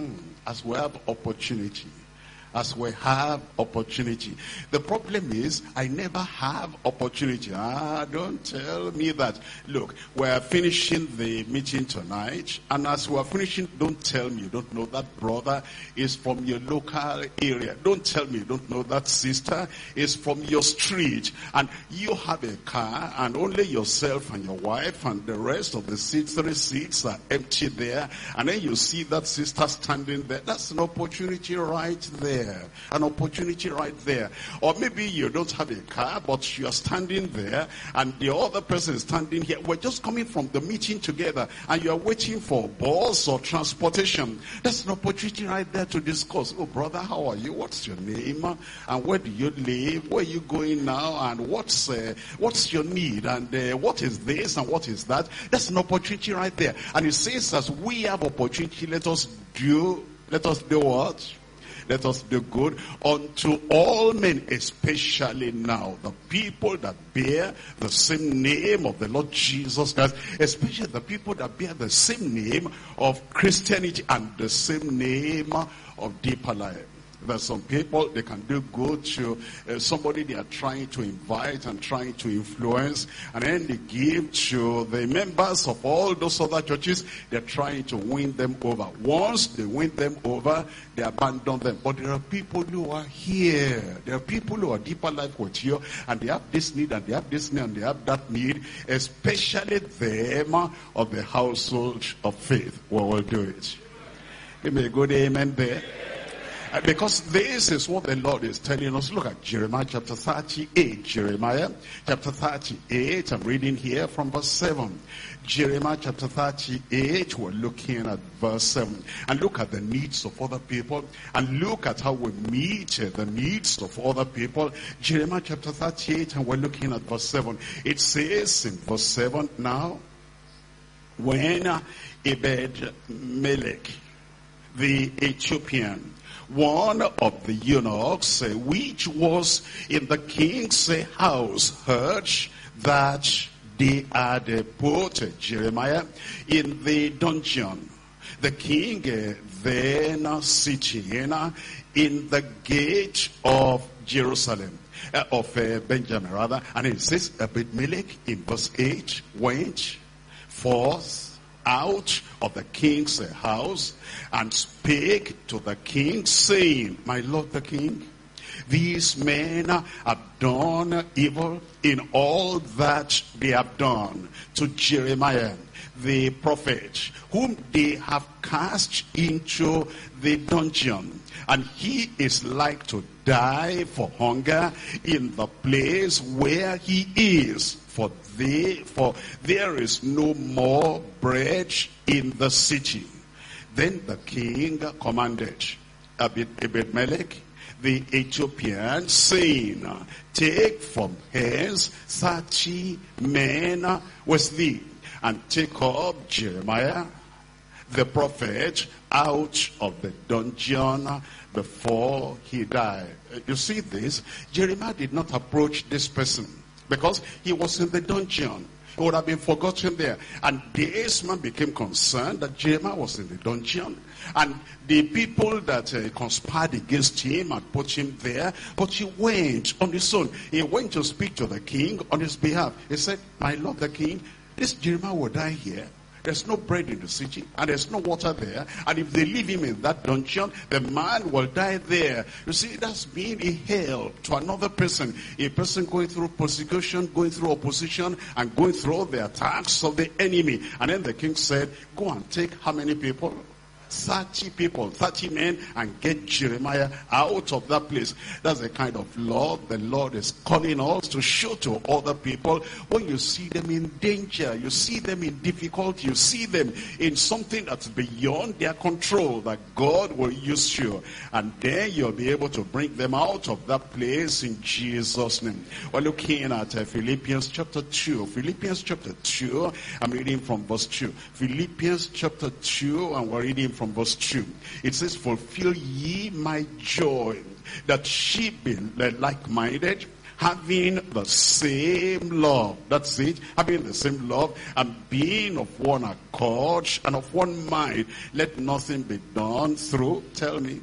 As we have opportunity. As we have opportunity. The problem is, I never have opportunity. Don't tell me that. Look, we're finishing the meeting tonight, and as we're finishing, don't tell me you don't know that brother is from your local area. Don't tell me you don't know that sister is from your street. And you have a car, and only yourself and your wife and the rest of the seats, 3 seats are empty there. And then you see that sister standing there. That's an opportunity right there. An opportunity right there. Or maybe you don't have a car, but you are standing there, and the other person is standing here. We're just coming from the meeting together, and you are waiting for a bus or transportation. That's an opportunity right there to discuss. Oh, brother, how are you? What's your name? And where do you live? Where are you going now? And what's your need? And what is this? And what is that? That's an opportunity right there. And it says, as we have opportunity, let us do what? Let us do good unto all men, especially now, the people that bear the same name of the Lord Jesus Christ, especially the people that bear the same name of Christianity and the same name of deeper life. There's some people, they can do good to somebody they are trying to invite and trying to influence, and then they give to the members of all those other churches. They're trying to win them over. Once they win them over, they abandon them. But there are people who are here. There are people who are deeper life with you, and they have this need, and they have this need, and they have that need, especially them of the household of faith. We will do it. Give me a good amen there. Because this is what the Lord is telling us. Look at Jeremiah chapter 38. Jeremiah chapter 38. I'm reading here from verse 7. Jeremiah chapter 38. We're looking at verse 7. And look at the needs of other people. And look at how we meet the needs of other people. Jeremiah chapter 38. And we're looking at verse 7. It says in verse 7, now, when Ebed-Melech, the Ethiopian, one of the eunuchs, which was in the king's house, heard that they had put Jeremiah in the dungeon. The king then sitting in the gate of Jerusalem, of Benjamin rather, and it says Ebed-Melech in verse 8 went forth out of the king's house and spake to the king, saying, my lord the king, these men have done evil in all that they have done to Jeremiah the prophet, whom they have cast into the dungeon, and he is like to die for hunger in the place where he is, for there is no more bread in the city. Then the king commanded Ebed-Melech the Ethiopian, saying, take from hence 30 men with thee, and take up Jeremiah the prophet out of the dungeon before he died. You see this? Jeremiah did not approach this person because he was in the dungeon. He would have been forgotten there. And this man became concerned that Jeremiah was in the dungeon. And the people that conspired against him and put him there, but he went on his own. He went to speak to the king on his behalf. He said, my lord the king, this Jeremiah will die here. There's no bread in the city, and there's no water there. And if they leave him in that dungeon, the man will die there. You see, that's being a help to another person. A person going through persecution, going through opposition, and going through the attacks of the enemy. And then the king said, go and take how many people? 30 people, 30 men, and get Jeremiah out of that place. That's the kind of love the Lord is calling us to show to other people. When you see them in danger, you see them in difficulty, you see them in something that's beyond their control, that God will use you. And then you'll be able to bring them out of that place in Jesus' name. We're looking at Philippians chapter 2. Philippians chapter 2, I'm reading from verse 2. Philippians chapter 2, and we're reading from verse 2. It says, fulfill ye my joy, that ye be like-minded, having the same love. That's it. Having the same love, and being of one accord and of one mind. Let nothing be done through, tell me,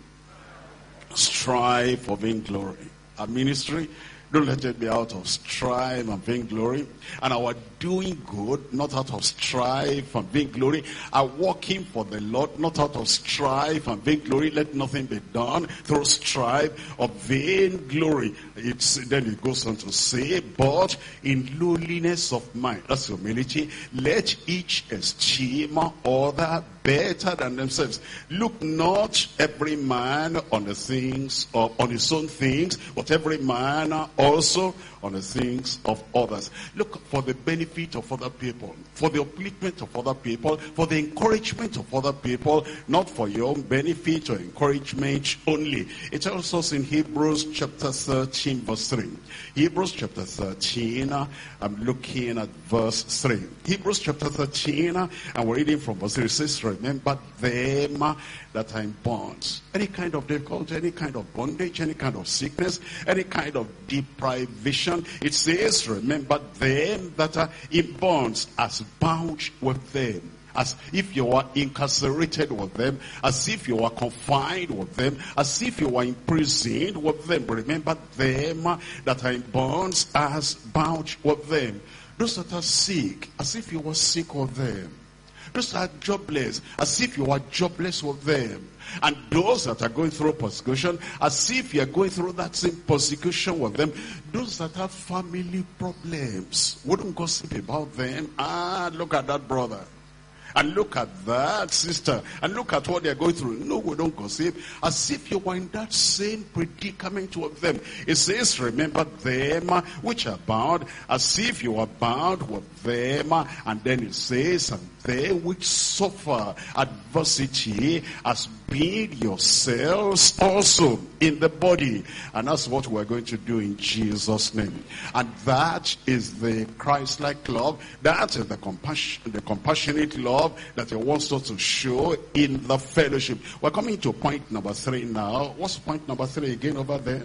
strife or vainglory. Our ministry, don't let it be out of strife and vainglory. And our doing good, not out of strife and vainglory. Our working for the Lord, not out of strife and vainglory. Let nothing be done through strife or vainglory. Then it goes on to say, but in lowliness of mind, that's humility, let each esteem other better than themselves. Look not every man on the things of, on his own things, but every man also on the things of others. Look for the benefit of other people, for the upliftment of other people, for the encouragement of other people, not for your own benefit or encouragement only. It tells us in Hebrews chapter 13 verse 3. Hebrews chapter 13, I'm looking at verse 3. Hebrews chapter 13, and we're reading from verse 3. It says, remember them that are in bonds. Any kind of difficulty, any kind of bondage, any kind of sickness, any kind of deprivation. It says, remember them that are in bonds, as bound with them. As if you were incarcerated with them, as if you were confined with them, as if you were imprisoned with them. But remember them that are in bonds, as bound with them. Those that are sick, as if you were sick with them. Those that are jobless, as if you are jobless with them. And those that are going through persecution, as if you are going through that same persecution with them. Those that have family problems, wouldn't gossip about them. Look at that brother. And look at that sister. And look at what they're going through. No, we don't gossip. As if you were in that same predicament with them. It says, remember them which are bound, as if you are bound with them. And then it says, and they which suffer adversity, as being yourselves also in the body. And that's what we're going to do in Jesus' name. And that is the Christ-like love. That is the compassionate love that he wants us to show in the fellowship. We're coming to point number 3 now. What's point number 3 again over there?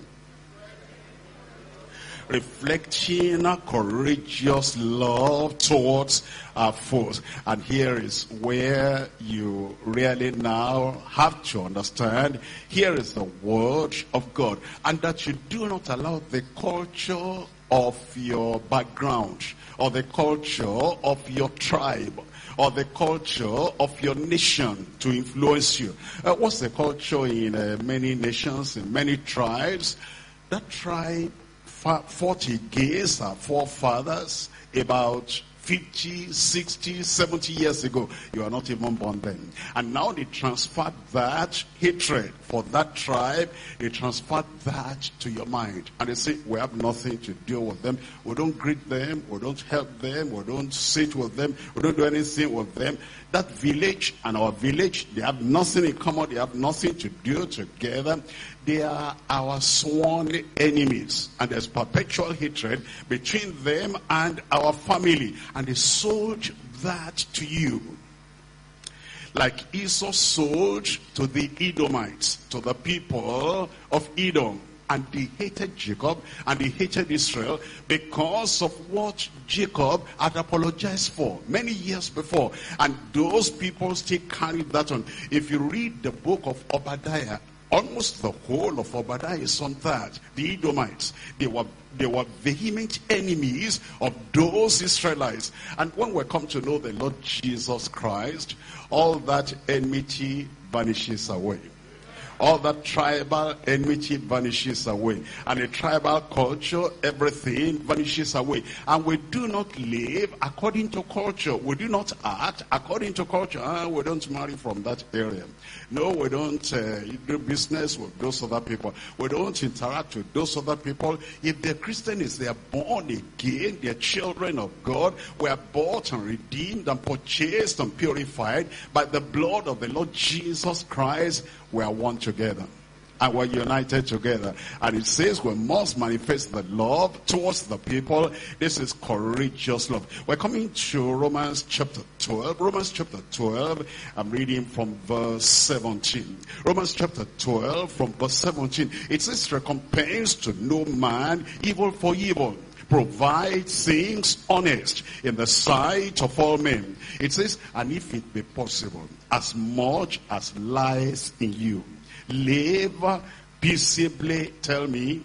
Reflecting courageous love towards our foes. And here is where you really now have to understand, here is the word of God, and that you do not allow the culture of your background, or the culture of your tribe, or the culture of your nation to influence you. What's the culture in many nations, in many tribes? That tribe fought against our forefathers about 50, 60, 70 years ago. You are not even born then. And now they transferred that hatred for that tribe. They transferred that to your mind. And they say, we have nothing to do with them. We don't greet them. We don't help them. We don't sit with them. We don't do anything with them. That village and our village, they have nothing in common. They have nothing to do together. They are our sworn enemies. And there's perpetual hatred between them and our family. And they sold that to you. Like Esau sold to the Edomites, to the people of Edom. And they hated Jacob and they hated Israel because of what Jacob had apologized for many years before. And those people still carried that on. If you read the book of Obadiah, almost the whole of Obadiah is on that. The Edomites, they were vehement enemies of those Israelites. And when we come to know the Lord Jesus Christ, all that enmity vanishes away. All that tribal enmity vanishes away. And the tribal culture, everything vanishes away. And we do not live according to culture. We do not act according to culture. We don't marry from that area. No, we don't do business with those other people. We don't interact with those other people. If they're Christians, they are born again. They're children of God. We are bought and redeemed and purchased and purified by the blood of the Lord Jesus Christ. We are one together. And we're united together. And it says we must manifest the love towards the people. This is courageous love. We're coming to Romans chapter 12. Romans chapter 12, I'm reading from verse 17. Romans chapter 12 from verse 17. It says, recompense to no man evil for evil. Provide things honest in the sight of all men. It says, and if it be possible, as much as lies in you, live peaceably, tell me,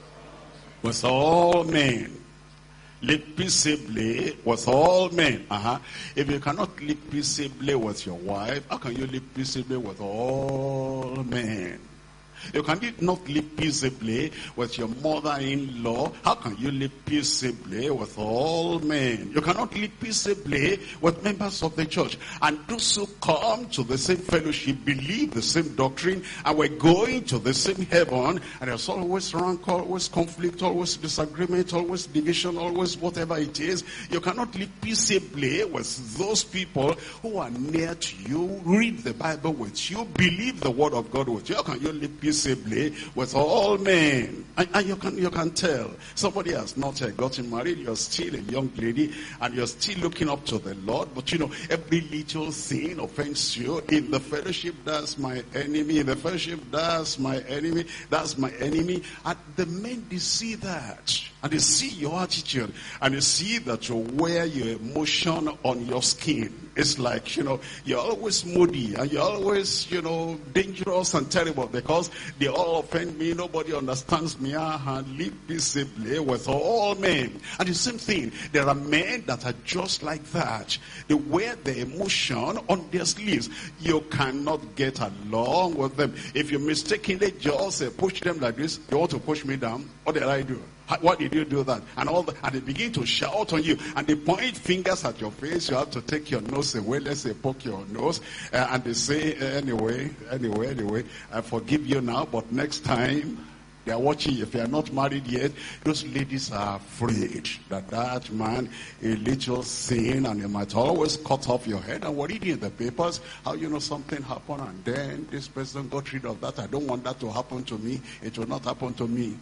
with all men. Live peaceably with all men. If you cannot live peaceably with your wife, how can you live peaceably with all men? You cannot live peaceably with your mother-in-law. How can you live peaceably with all men? You cannot live peaceably with members of the church. And those who come to the same fellowship, believe the same doctrine, and we're going to the same heaven, and there's always rancor, always conflict, always disagreement, always division, always whatever it is. You cannot live peaceably with those people who are near to you, read the Bible with you, believe the word of God with you. How can you live peaceably with all men? And you can tell somebody has not gotten married. You're still a young lady and you're still looking up to the Lord, but you know every little thing offends you. In the fellowship, that's my enemy. In the fellowship, that's my enemy. That's my enemy. And the men, they see that, and they see your attitude, and they see that you wear your emotion on your skin. It's like, you're always moody, and you're always, dangerous and terrible, because they all offend me. Nobody understands me. Live peaceably with all men. And the same thing, there are men that are just like that. They wear the emotion on their sleeves. You cannot get along with them. If you mistakenly just push them like this, you want to push me down, what did I do? Why did you do that? And and they begin to shout on you, and they point fingers at your face. You have to take your nose away. Let's say poke your nose, and they say, anyway, I forgive you now, but next time they are watching. If you are not married yet, those ladies are afraid that man, a little sin, and you might always cut off your head. And we're reading in the papers how something happened, and then this person got rid of that. I don't want that to happen to me. It will not happen to me.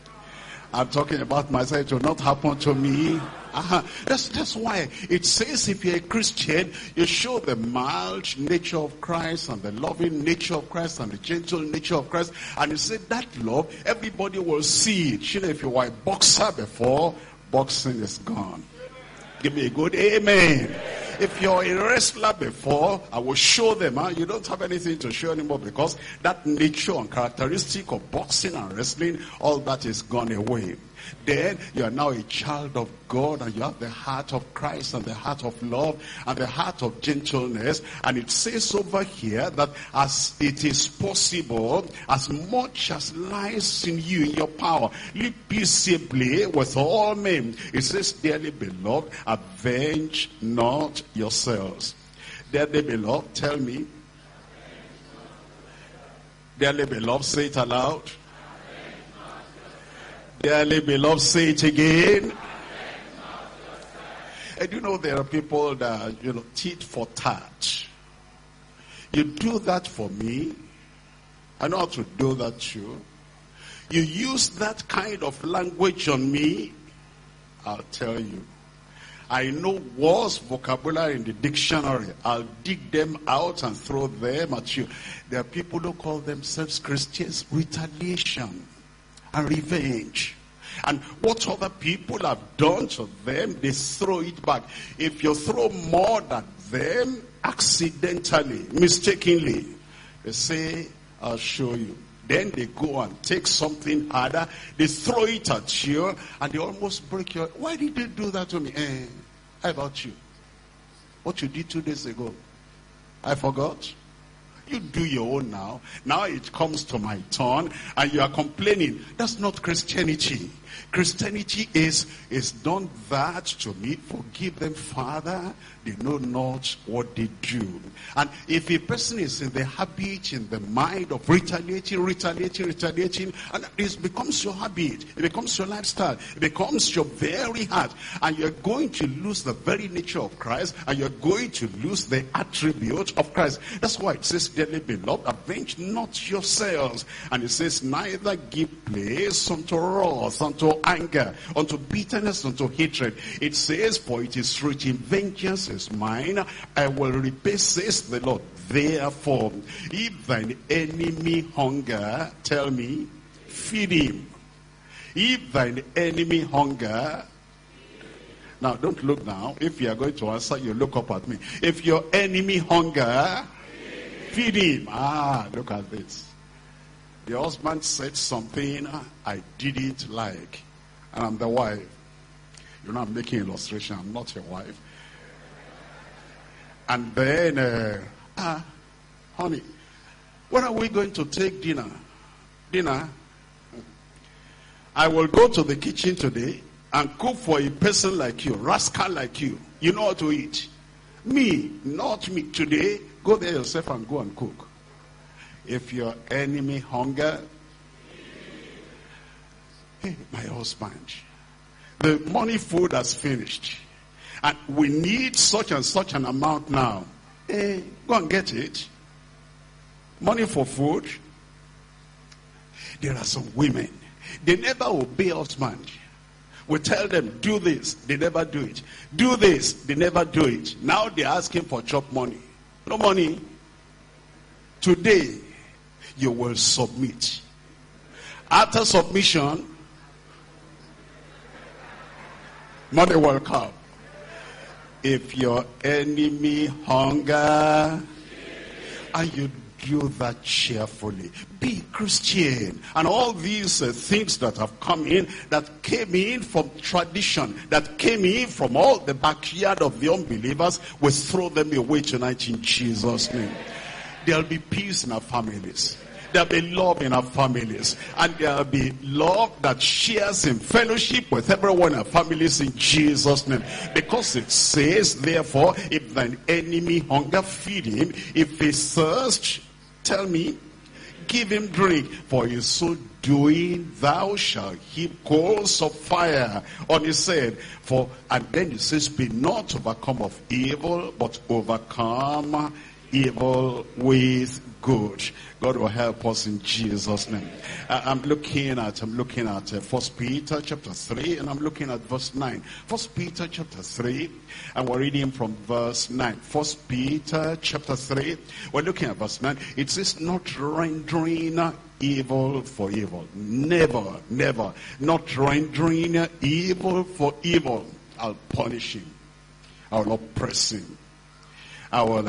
I'm talking about myself. It will not happen to me. That's why it says if you're a Christian, you show the mild nature of Christ and the loving nature of Christ and the gentle nature of Christ. And you say that love, everybody will see it. If you were a boxer before, boxing is gone. Give me a good amen. If you're a wrestler before, I will show them. You don't have anything to show anymore, because that nature and characteristic of boxing and wrestling, all that is gone away. Then you are now a child of God, and you have the heart of Christ and the heart of love and the heart of gentleness. And it says over here that as it is possible, as much as lies in you, in your power, live peaceably with all men. It says, dearly beloved, avenge not yourselves. Dearly beloved, tell me. Dearly beloved, say it aloud. Dearly beloved, say it again. And there are people that, tit for tat. You do that for me, I know how to do that too. You use that kind of language on me, I'll tell you. I know words, vocabulary in the dictionary. I'll dig them out and throw them at you. There are people who call themselves Christians. Retaliation and revenge. And what other people have done to them, they throw it back. If you throw more than them, accidentally, mistakenly, they say, I'll show you. Then they go and take something harder, they throw it at you, and they almost break your... Why did they do that to me? How about you? What you did 2 days ago? I forgot. You do your own now. Now it comes to my turn and you are complaining. That's not Christianity. Christianity is done that to me. Forgive them, Father. They know not what they do. And if a person is in the habit, in the mind of retaliating, and it becomes your habit, it becomes your lifestyle, it becomes your very heart, and you're going to lose the very nature of Christ, and you're going to lose the attribute of Christ. That's why it says, dearly beloved, avenge not yourselves. And it says, neither give place unto wrath, unto anger, unto bitterness, unto hatred. It says, for it is written, vengeance is mine, I will repay, says the Lord. Therefore, if thine enemy hunger, tell me, feed him. If thine enemy hunger, now don't look now. If you are going to answer, you look up at me. If your enemy hunger, feed him. Look at this. The husband said something I didn't like, and I'm the wife. You know, I'm making illustration. I'm not your wife. And then, honey, when are we going to take dinner? Dinner? I will go to the kitchen today and cook for a person like you, rascal like you. You know how to eat. Me, not me. Today, go there yourself and go and cook. If your enemy hunger, hey, my husband, the money food has finished. And we need such and such an amount now. Hey, go and get it. Money for food. There are some women, they never obey husband. We tell them, do this, they never do it. Do this, they never do it. Now they're asking for chop money. No money. Today, you will submit. After submission, money will come. If your enemy hunger, and you do that cheerfully, be Christian. And all these things that have come in, that came in from tradition, that came in from all the backyard of the unbelievers, we throw them away tonight in Jesus' name. There'll be peace in our families. There'll be love in our families. And there'll be love that shares in fellowship with everyone in our families in Jesus' name. Because it says, therefore, if thine enemy hunger, feed him. If he thirst, tell me, give him drink. For in so doing, thou shalt heap coals of fire on his head. And then it says, be not overcome of evil, but overcome evil with good. God will help us in Jesus' name. I'm looking at 1 Peter chapter 3, and I'm looking at verse 9. 1 Peter chapter 3, and we're reading from verse 9. 1 Peter chapter 3, we're looking at verse 9. It says, not rendering evil for evil. Never, never. Not rendering evil for evil. I'll punish him. I'll oppress him. I will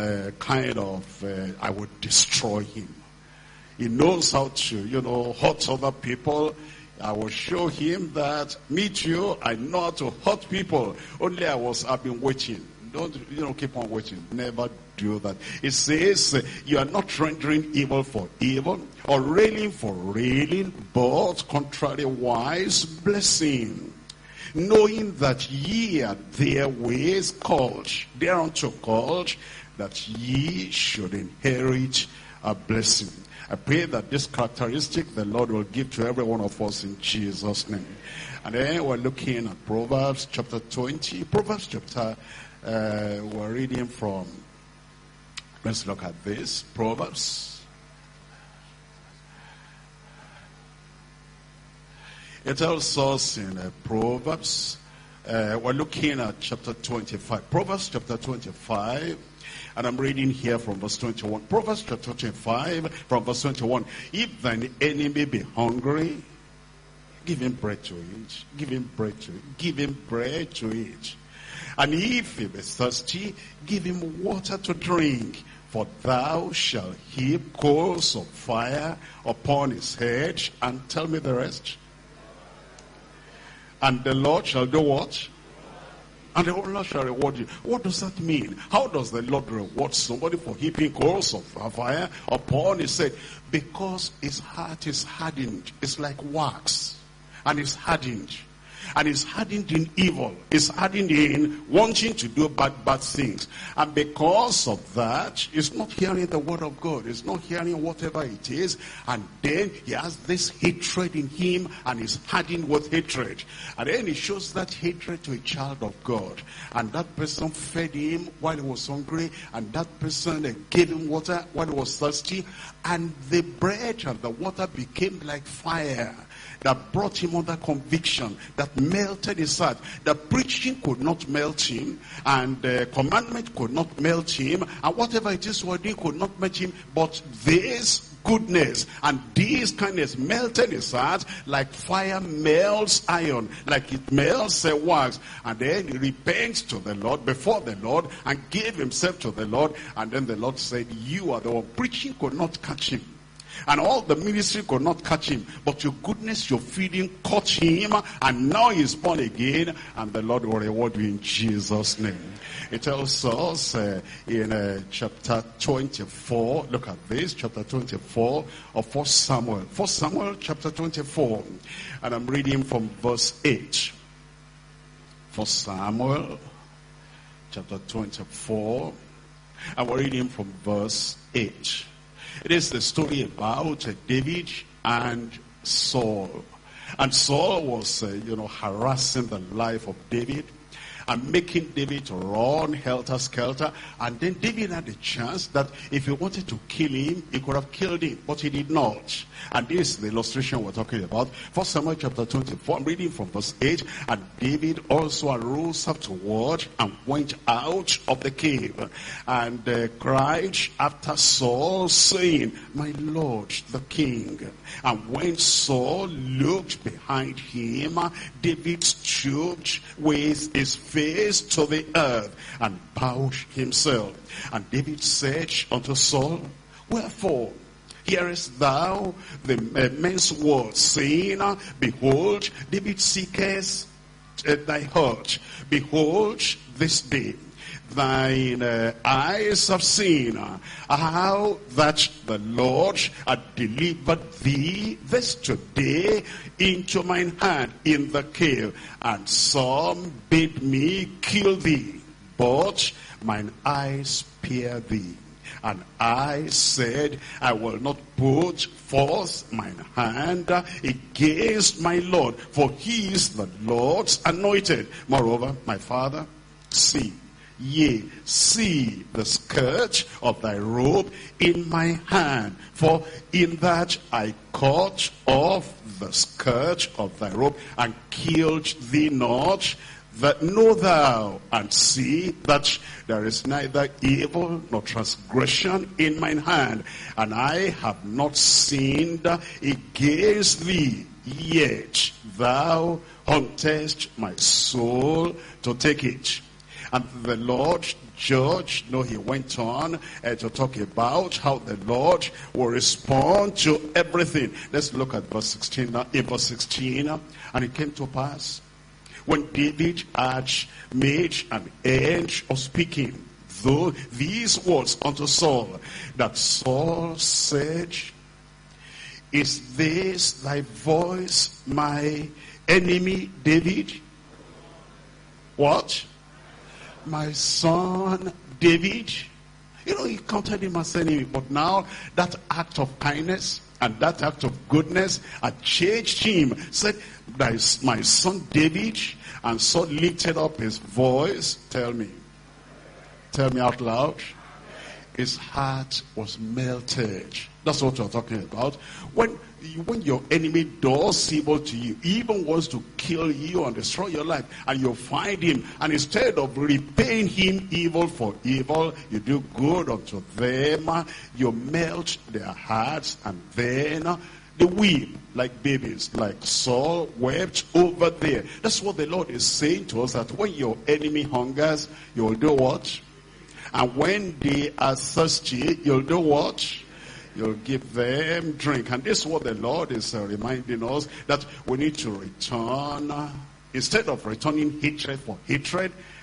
I will destroy him. He knows how to, hurt other people. I will show him that, me too, I know how to hurt people. Only I've been waiting. Don't keep on waiting. Never do that. It says, you are not rendering evil for evil, or railing for railing, but contrariwise blessing. Knowing that ye are thereunto called, that ye should inherit a blessing. I pray that this characteristic the Lord will give to every one of us in Jesus' name. And then we're looking at Proverbs chapter 20. Proverbs chapter, we're reading from, let's look at this. Proverbs. It tells us in Proverbs, we're looking at chapter 25. Proverbs chapter 25, and I'm reading here from verse 21. Proverbs chapter 25, from verse 21. If thine enemy be hungry, give him bread to eat. Give him bread to eat. Give him bread to eat. And if he be thirsty, give him water to drink. For thou shalt heap coals of fire upon his head. And tell me the rest. And the Lord shall do what? and the Lord shall reward you. What does that mean? How does the Lord reward somebody for heaping coals of fire upon? He said, because his heart is hardened. It's like wax, and it's hardened. And it's hardened in evil. It's hardened in wanting to do bad things. And because of that, he's not hearing the word of God. He's not hearing whatever it is. And then he has this hatred in him, and he's hardened with hatred. And then he shows that hatred to a child of God. And that person fed him while he was hungry. And that person gave him water while he was thirsty. And the bread and the water became like fire that brought him under conviction, that melted his heart. The preaching could not melt him, and the commandment could not melt him, and whatever it is we're doing could not melt him, but this goodness and this kindness melted his heart like fire melts iron, like it melts wax. And then he repents to the Lord, before the Lord, and gave himself to the Lord. And then the Lord said, you are the one. Preaching could not catch him, and all the ministry could not catch him, but your goodness, your feeding caught him, and now he's born again, and the Lord will reward you in Jesus' name. It tells us in chapter 24, look at this, chapter 24 of 1 Samuel. 1 Samuel chapter 24, and I'm reading from verse 8. 1 Samuel chapter 24, and we're reading from verse 8. It is the story about David and Saul. And Saul was, harassing the life of David and making David run helter-skelter. And then David had a chance that if he wanted to kill him, he could have killed him, but he did not. And this is the illustration we're talking about. 1 Samuel chapter 24, I'm reading from verse 8. And David also arose afterward and went out of the cave and cried after Saul, saying, my Lord the king. And when Saul looked behind him, David stooped with his face to the earth and bowed himself. And David said unto Saul, wherefore hearest thou the men's words, saying, behold, David seeketh thy heart. Behold, this day thine eyes have seen how that the Lord had delivered thee this today into mine hand in the cave, and some bid me kill thee, but mine eyes spare thee. And I said, I will not put forth mine hand against my Lord, for he is the Lord's anointed. Moreover, my father, see, yea, see the skirt of thy robe in my hand, for in that I cut off the skirt of thy robe and killed thee not. That know thou and see that there is neither evil nor transgression in mine hand, and I have not sinned against thee, yet thou huntest my soul to take it. And the Lord judged, he went on to talk about how the Lord will respond to everything. Let's look at verse 16 now. In verse 16, and it came to pass, when David had made an end of speaking these words unto Saul, that Saul said, is this thy voice, my enemy David? What? My son David? He counted him as enemy, but now that act of kindness and that act of goodness had changed him. Said, that is my son David. And Saul lifted up his voice. Tell me out loud. His heart was melted. That's what we're talking about. When your enemy does evil to you, he even wants to kill you and destroy your life, and you find him, and instead of repaying him evil for evil, you do good unto them, you melt their hearts, and then they weep like babies, like Saul wept over there. That's what the Lord is saying to us, that when your enemy hungers, you'll do what? And when they are thirsty, you'll do what? You'll give them drink. And this is what the Lord is reminding us, that we need to return. Instead of returning hatred for hatred,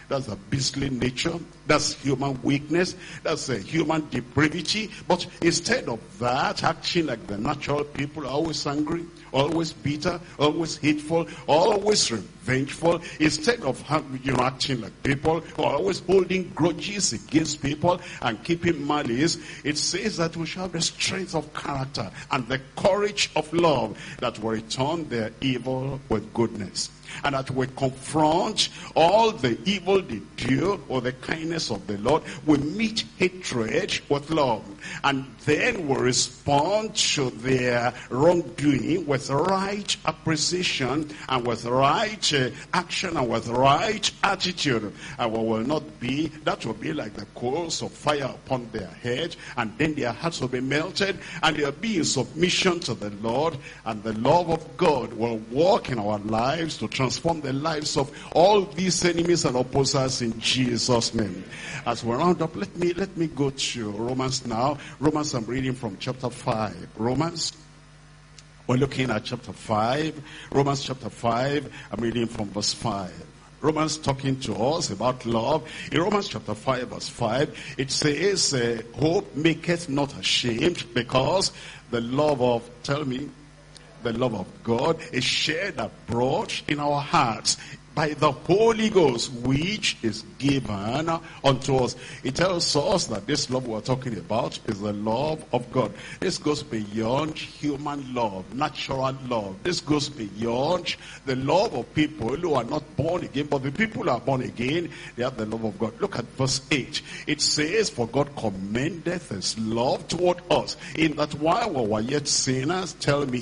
That's a beastly nature. That's human weakness. That's a human depravity. But instead of that, acting like the natural people, always angry, always bitter, always hateful, always revengeful, instead of acting like people, always holding grudges against people and keeping malice, it says that we shall have the strength of character and the courage of love, that will return their evil with goodness, and that we confront all the evil they do or the kindness of the Lord. We meet hatred with love, and then we respond to their wrongdoing with right appreciation and with right action and with right attitude. And we will not be, that will be like the coals of fire upon their head, and then their hearts will be melted, and they'll be in submission to the Lord, and the love of God will walk in our lives to transform the lives of all these enemies and opposers in Jesus' name. As we round up, let me go to Romans now. Romans, I'm reading from chapter 5. Romans, we're looking at chapter 5. Romans chapter 5, I'm reading from verse 5. Romans talking to us about love. In Romans chapter 5 verse 5, it says, hope maketh not ashamed, because the love of, the love of God is shared abroad in our hearts by the Holy Ghost, which is given unto us. It tells us that this love we're talking about is the love of God. This goes beyond human love, natural love. This goes beyond the love of people who are not born again, but the people who are born again, they have the love of God. Look at verse 8. It says, for God commendeth his love toward us, in that while we were yet sinners,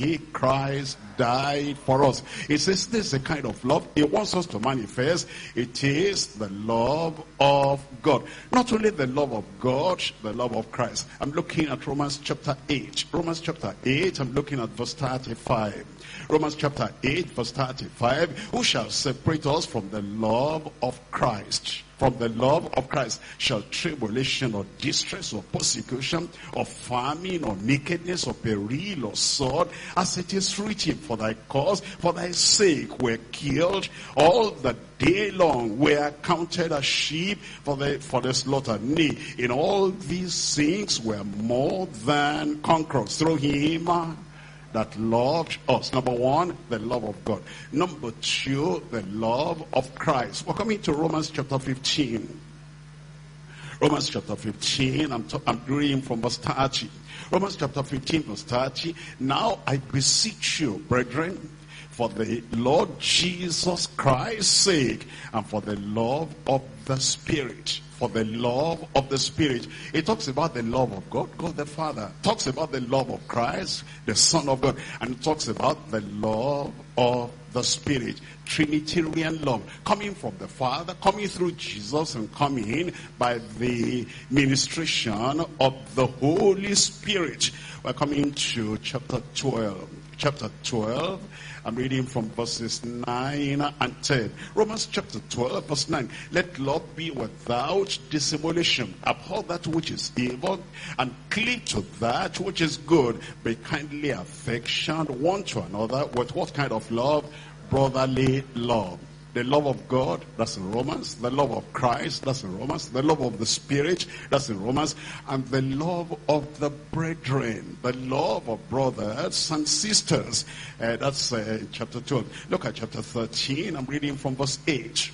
Christ died for us. It says this is the kind of love he wants us to manifest. It is the love of God. Not only the love of God, the love of Christ. I'm looking at Romans chapter 8. Romans chapter 8, I'm looking at verse 35. Romans chapter 8, verse 35. Who shall separate us from the love of Christ? From the love of Christ shall tribulation or distress or persecution or famine or nakedness or peril or sword, as it is written, for thy cause, for thy sake we're killed all the day long, we are counted as sheep for the slaughter. Nay, in all these things we're more than conquerors through him that loved us. Number one, the love of God. Number two, the love of Christ. We're coming to Romans chapter 15. Romans chapter 15, I'm reading from verse 30. Romans chapter 15, verse 30. Now I beseech you, brethren, for the Lord Jesus Christ's sake, and for the love of the Spirit. For the love of the Spirit. It talks about the love of God, God the Father. It talks about the love of Christ, the Son of God. And it talks about the love of the Spirit. Trinitarian love. Coming from the Father, coming through Jesus, and coming by the ministration of the Holy Spirit. We're coming to chapter 12. Chapter 12. I'm reading from verses 9 and 10. Romans chapter 12, verse 9. Let love be without dissimulation. Abhor that which is evil, and cleave to that which is good. Be kindly affectioned one to another. With what kind of love? Brotherly love. The love of God, that's in Romans. The love of Christ, that's in Romans. The love of the Spirit, that's in Romans. And the love of the brethren, the love of brothers and sisters. That's chapter 12. Look at chapter 13. I'm reading from verse 8.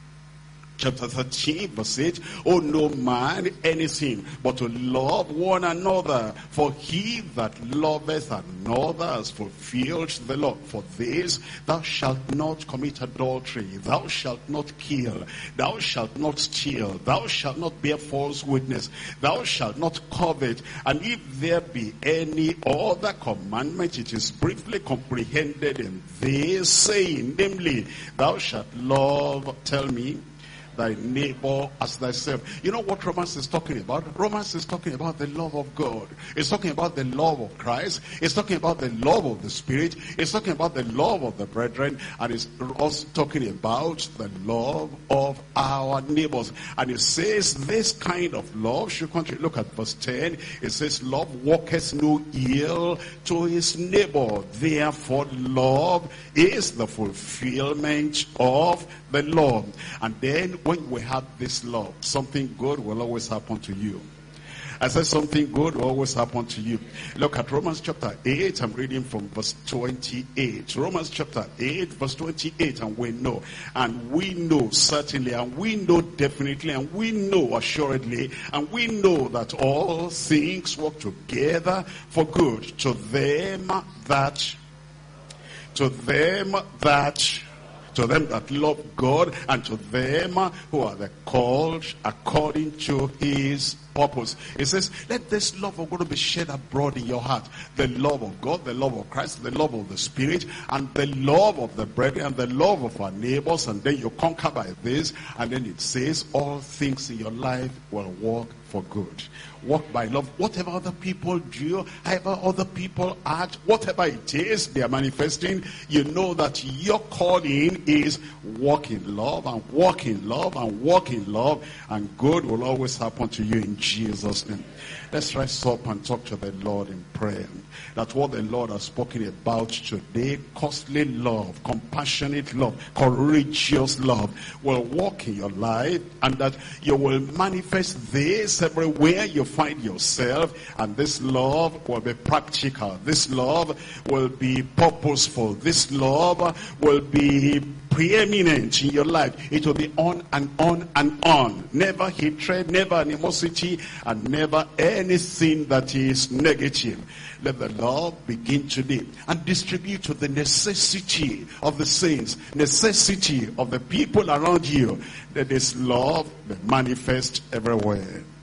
Chapter 13, verse 8. Oh, no man anything but to love one another. For he that loveth another has fulfilled the law. For this, thou shalt not commit adultery. Thou shalt not kill. Thou shalt not steal. Thou shalt not bear false witness. Thou shalt not covet. And if there be any other commandment, it is briefly comprehended in this saying, namely, thou shalt love, tell me, thy neighbor as thyself. You know what Romans is talking about? Romans is talking about the love of God. It's talking about the love of Christ. It's talking about the love of the Spirit. It's talking about the love of the brethren. And it's also talking about the love of our neighbors. And it says this kind of love should continue. Look at verse 10. It says, love worketh no ill to his neighbor. Therefore love is the fulfillment of the law. And then when we have this love, something good will always happen to you. I said something good will always happen to you. Look at Romans chapter 8. I'm reading from verse 28. Romans chapter 8, verse 28. And we know certainly, and we know definitely, and we know assuredly, and we know that all things work together for good to them that love God, and to them who are the called according to his purpose. It says, let this love of God be shed abroad in your heart. The love of God, the love of Christ, the love of the Spirit, and the love of the brethren, and the love of our neighbors. And then you conquer by this. And then it says, all things in your life will work for good. Walk by love. Whatever other people do, however other people act, whatever it is they are manifesting, you know that your calling is walk in love, and walk in love, and walk in love, and good will always happen to you in Jesus' name. Let's rise up and talk to the Lord in prayer. That what the Lord has spoken about today, costly love, compassionate love, courageous love, will walk in your life, and that you will manifest this everywhere you find yourself, and this love will be practical. This love will be purposeful. This love will be preeminent in your life. It will be on and on and on. Never hatred, never animosity, and never anything that is negative. Let the love begin today and distribute to the necessity of the saints, necessity of the people around you. That this love be manifest everywhere.